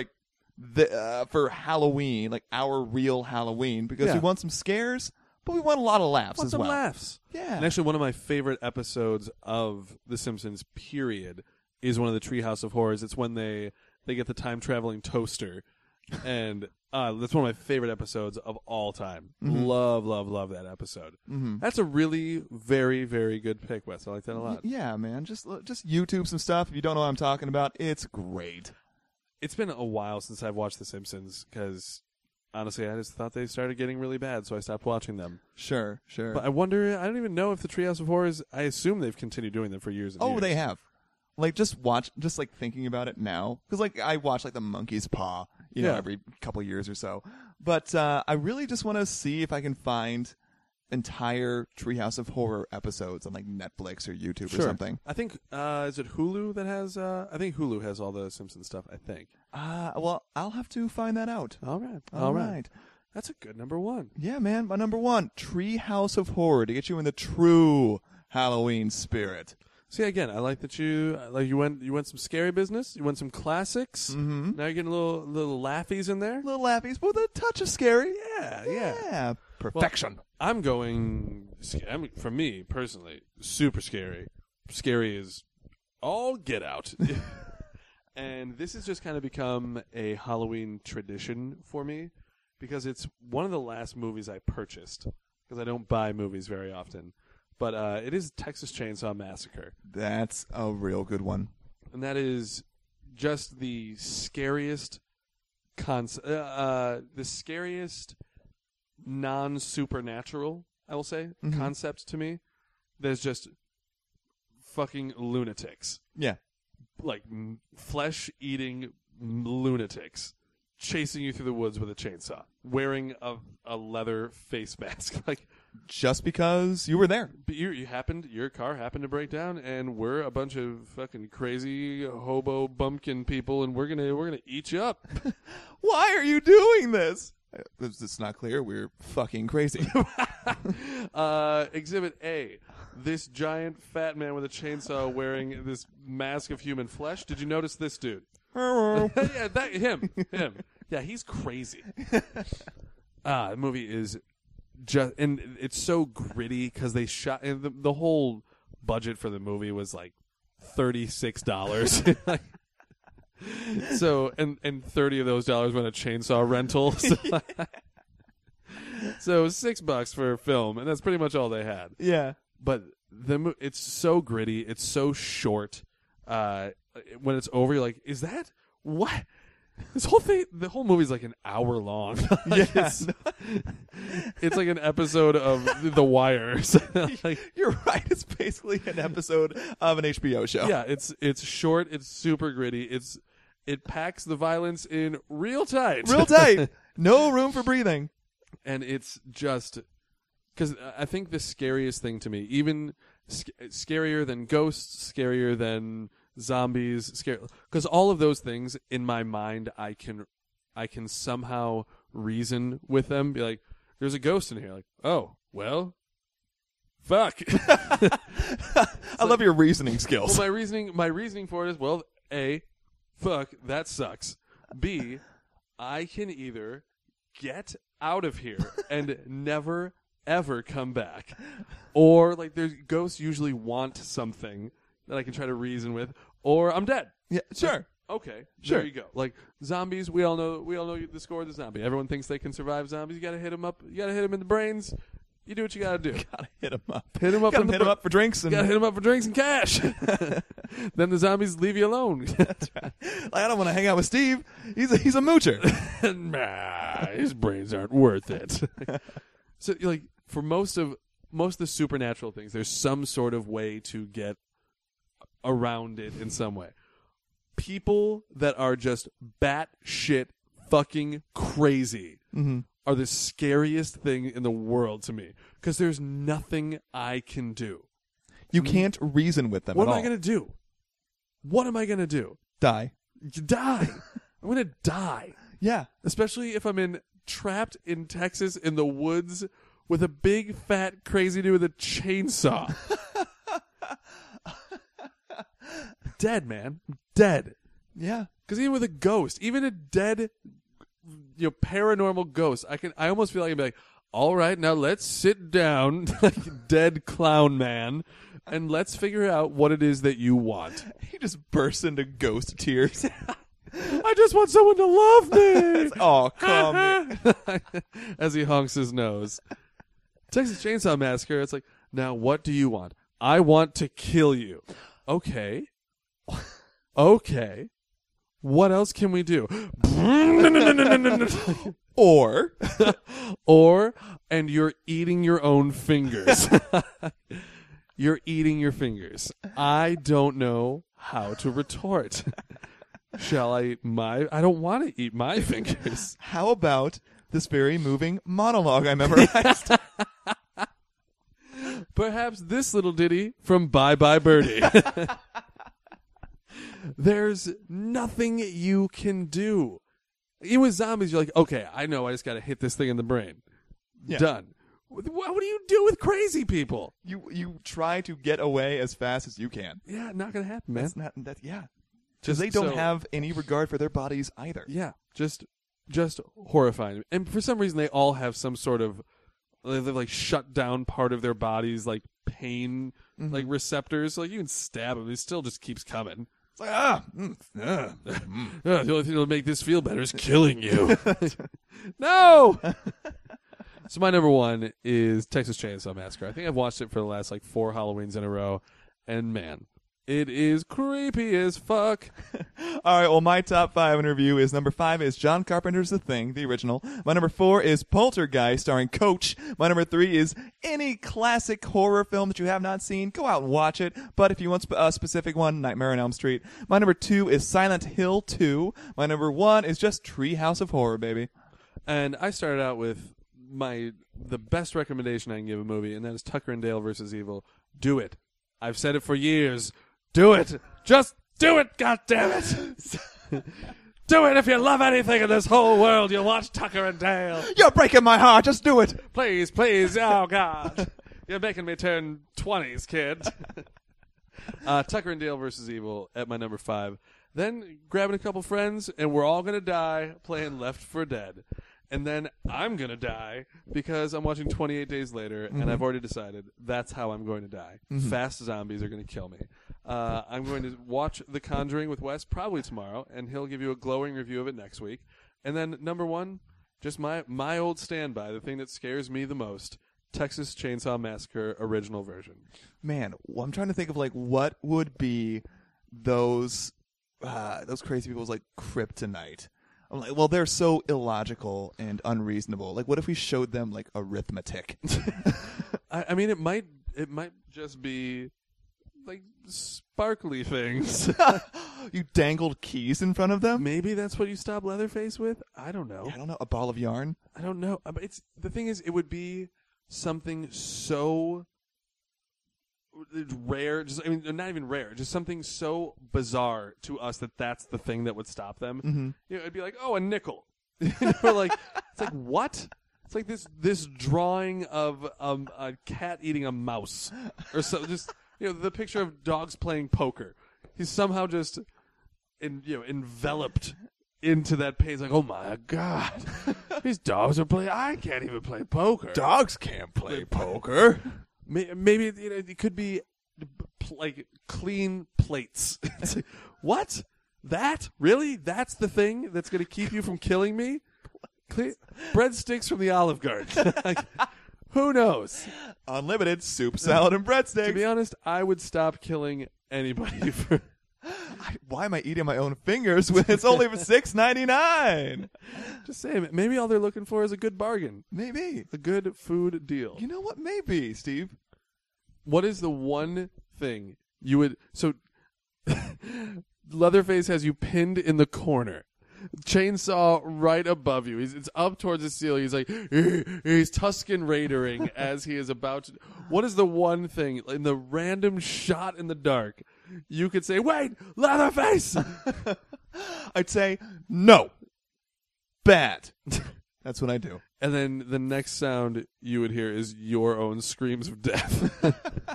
for Halloween, our real Halloween, because we want some scares. But we want a lot of laughs as well. Laughs. Yeah. And actually, one of my favorite episodes of The Simpsons, period, is one of the Treehouse of Horrors. It's when they get the time-traveling toaster. And that's one of my favorite episodes of all time. Mm-hmm. Love that episode. Mm-hmm. That's a really very, very good pick, Wes. I like that a lot. Yeah, man. Just YouTube some stuff. If you don't know what I'm talking about, it's great. It's been a while since I've watched The Simpsons because... honestly, I just thought they started getting really bad, so I stopped watching them. Sure. But I wonder, I don't even know if the Treehouse of Horrors, I assume they've continued doing them for years and years. Oh, they have. Just thinking about it now. Because, I watch, the monkey's paw, every couple years or so. But I really just want to see if I can find entire Treehouse of Horror episodes on, Netflix or YouTube or something. I think, is it Hulu that has, I think Hulu has all the Simpsons stuff, I think. Well, I'll have to find that out. All right. All right. That's a good number 1. Yeah, man. My number 1, Treehouse of Horror, to get you in the true Halloween spirit. See, again, I like that you went some scary business. You went some classics. Mm-hmm. Now you're getting little laughies in there. Little laughies, but with a touch of scary. Yeah. Perfection. Well, I'm going, for me, personally, super scary. Scary is all get out. And this has just kind of become a Halloween tradition for me because it's one of the last movies I purchased because I don't buy movies very often. But it is Texas Chainsaw Massacre. That's a real good one. And that is just the scariest non-supernatural, I will say, concept to me. There's just fucking lunatics. Yeah. like flesh-eating lunatics chasing you through the woods with a chainsaw, wearing a leather face mask. Like, Just because you were there. but your car happened to break down, and we're a bunch of fucking crazy hobo bumpkin people, and we're gonna eat you up. Why are you doing this? It's not clear. We're fucking crazy. Exhibit A. This giant fat man with a chainsaw wearing this mask of human flesh. Did you notice this dude? Yeah, him. Yeah, he's crazy. The movie is just, and it's so gritty because they shot, and the whole budget for the movie was like $36. So, and 30 of those dollars went a chainsaw rental. So $6 for a film, and that's pretty much all they had. Yeah. But it's so gritty. It's so short. When it's over, you're like, is that what? This whole thing, the whole movie's like an hour long. Like, Yeah. it's like an episode of The Wire. So, like, You're right. It's basically an episode of an HBO show. yeah, it's short. It's super gritty. It packs the violence in real tight. Real tight. No room for breathing. And it's just because I think the scariest thing to me, even scarier than ghosts, scarier than zombies, because all of those things in my mind, I can somehow reason with them. Be like, there's a ghost in here. Like, oh well, fuck. I love your reasoning skills. Well, my reasoning for it is, well, A, fuck, that sucks. B, I can either get out of here and never ever come back, or like there's ghosts usually want something that I can try to reason with, or I'm dead. Yeah, sure. Okay, Sure. There you go. Like zombies, we all know the score of the zombie. Everyone thinks they can survive zombies. You got to hit them up. You got to hit them in the brains. You do what you got to do. Gotta hit him up. Hit them up. Gotta hit him up for drinks. And Got to hit them up for drinks and cash. Then the zombies leave you alone. I don't want to hang out with Steve. He's a moocher. Nah, his brains aren't worth it. So, like, for most of the supernatural things, there's some sort of way to get around it in some way. People that are just batshit fucking crazy are the scariest thing in the world to me, because there's nothing I can do. You can't reason with them What at am all. I going to do? What am I going to do? Die. Die. I'm going to die. Yeah. Especially if I'm trapped in Texas in the woods with a big fat crazy dude with a chainsaw. Dead, man. Dead. Yeah. Because even with a ghost, even a dead, paranormal ghost, I almost feel like I'd be like, all right, now let's sit down, like dead clown man, and let's figure out what it is that you want. He just bursts into ghost tears. I just want someone to love me. Oh, come here. As he honks his nose. Texas Chainsaw Massacre, it's like, now what do you want? I want to kill you. Okay. Okay. What else can we do? Or and you're eating your own fingers. You're eating your fingers. I don't know how to retort. Shall I eat I don't want to eat my fingers. how about this very moving monologue I memorized? Perhaps this little ditty from Bye Bye Birdie. There's nothing you can do. Even with zombies, you're like, okay, I know, I just got to hit this thing in the brain. Yeah. Done. What do you do with crazy people? You try to get away as fast as you can. Yeah, not going to happen, man. That's not that. Yeah. Just Because they don't so- have any regard for their bodies either. Yeah, just horrifying. And for some reason, they all have some sort of, they've like shut down part of their bodies, like pain, like receptors. Like you can stab them, it still just keeps coming. It's like, The only thing that'll make this feel better is killing you. No! So my number one is Texas Chainsaw Massacre. I think I've watched it for the last like 4 Halloweens in a row. And man, It is creepy as fuck. All right, well, my top 5 in review is number 5 is John Carpenter's The Thing, the original. My number 4 is Poltergeist, starring Coach. My number 3 is any classic horror film that you have not seen. Go out and watch it. But if you want a specific one, Nightmare on Elm Street. My number 2 is Silent Hill 2. My number 1 is just Treehouse of Horror, baby. And I started out with the best recommendation I can give a movie, and that is Tucker and Dale versus Evil. Do it. I've said it for years. Do it. Just do it, goddammit. Do it if you love anything in this whole world. You'll watch Tucker and Dale. You're breaking my heart. Just do it. Please, please. Oh, God. You're making me turn 20s, kid. Tucker and Dale versus Evil at my number 5. Then grabbing a couple friends, and we're all going to die playing Left 4 Dead. And then I'm going to die because I'm watching 28 Days Later, and I've already decided that's how I'm going to die. Fast zombies are going to kill me. I'm going to watch The Conjuring with Wes probably tomorrow, and he'll give you a glowing review of it next week. And then number 1, just my old standby, the thing that scares me the most, Texas Chainsaw Massacre original version. Man, I'm trying to think of like what would be those crazy people's like kryptonite. I'm like, well, they're so illogical and unreasonable. Like, what if we showed them like arithmetic? I mean, it might just be like sparkly things. You dangled keys in front of them? Maybe that's what you stop Leatherface with. I don't know. Yeah, I don't know. A ball of yarn? I don't know. But the thing is, it would be something so rare. Not even rare. Just something so bizarre to us that's the thing that would stop them. Mm-hmm. It'd be like, oh, a nickel. Like it's like what? It's like this drawing of a cat eating a mouse, or so. Just the picture of dogs playing poker. He's somehow just enveloped into that page. Like, oh my God, these dogs are playing. I can't even play poker. Dogs can't play poker. Maybe it could be like clean plates. It's like, what? That? Really? That's the thing that's going to keep you from killing me? Breadsticks from the Olive Garden. Like, who knows? Unlimited soup, salad, and breadsticks. To be honest, I would stop killing anybody for... Why am I eating my own fingers when it's only for $6.99? Just saying, maybe all they're looking for is a good bargain. Maybe. A good food deal. You know what? Maybe, Steve. What is the one thing you would... So, Leatherface has you pinned in the corner. Chainsaw right above you. It's up towards the ceiling. He's like, he's Tusken Raidering as he is about to... What is the one thing in the random shot in the dark you could say, wait, Leatherface? I'd say, no. Bad. That's what I do. And then the next sound you would hear is your own screams of death.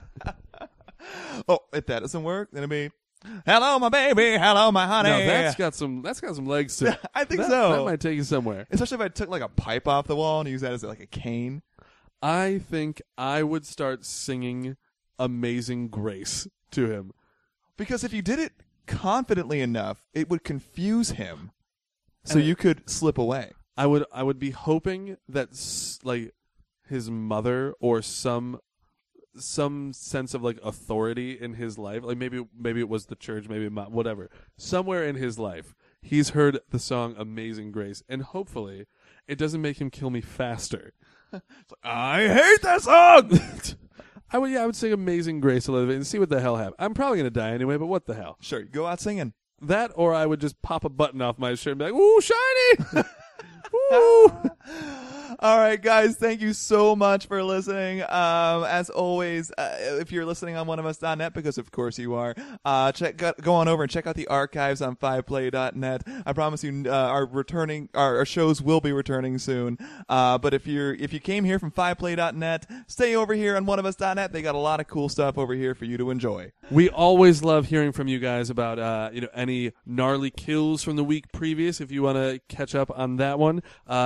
Oh, if that doesn't work, then it'd be, hello, my baby. Hello, my honey. No, that's got some legs to it. I think so. That might take you somewhere. Especially if I took like a pipe off the wall and use that as like a cane. I think I would start singing Amazing Grace to him. Because if you did it confidently enough, it would confuse him. So you could slip away. I would be hoping that like his mother or some sense of like authority in his life, like maybe it was the church, maybe whatever, somewhere in his life he's heard the song Amazing Grace, and hopefully it doesn't make him kill me faster. I hate that song. I would sing Amazing Grace a little bit and see what the hell happens. I'm probably gonna die anyway, but what the hell? Sure, go out singing. That, or I would just pop a button off my shirt and be like, ooh, shiny! Ooh. All right, guys, thank you so much for listening. As always, if you're listening on oneofus.net, because of course you are, go on over and check out the archives on 5play.net. I promise you, our shows will be returning soon. But if you came here from 5play.net, stay over here on oneofus.net. They got a lot of cool stuff over here for you to enjoy. We always love hearing from you guys about any gnarly kills from the week previous. If you want to catch up on that one,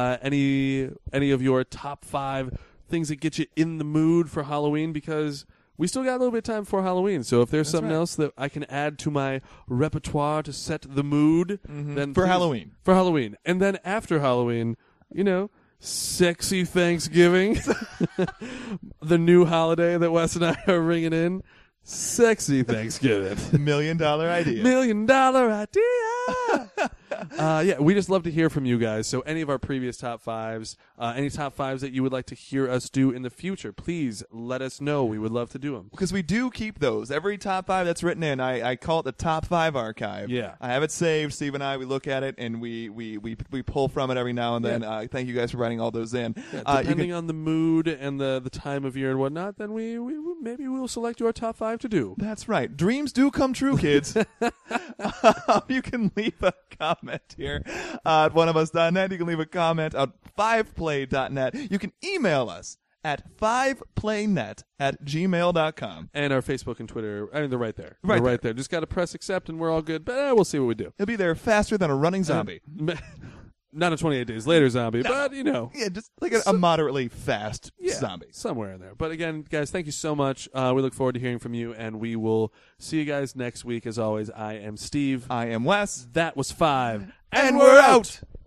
any of your top 5 things that get you in the mood for Halloween, because we still got a little bit of time before Halloween. So if there's something else that I can add to my repertoire to set the mood, then for Halloween. For Halloween. And then after Halloween, sexy Thanksgiving, the new holiday that Wes and I are ringing in. Sexy Thanksgiving. $1 million idea. $1 million idea. Yeah, we just love to hear from you guys. So any of our previous top fives, any top fives that you would like to hear us do in the future, please let us know. We would love to do them. Because we do keep those. Every top five that's written in, I call it the top five archive. Yeah. I have it saved. Steve and I, we look at it and we pull from it every now and then. Yeah. Thank you guys for writing all those in. Yeah, depending on the mood and the time of year and whatnot, then we maybe we'll select your top five to do. That's right. Dreams do come true, kids. You can leave a comment here at oneofus.net. You can leave a comment at 5play.net. You can email us at 5playnet@gmail.com. And our Facebook and Twitter, I mean, they're right there. Right they're there. right there. Just got to press accept and we're all good. But we'll see what we do. It'll be there faster than a running zombie. Not a 28 Days Later zombie, but, you know. Yeah, just like a moderately fast zombie. Somewhere in there. But again, guys, thank you so much. We look forward to hearing from you, and we will see you guys next week. As always, I am Steve. I am Wes. That was 5. And we're out!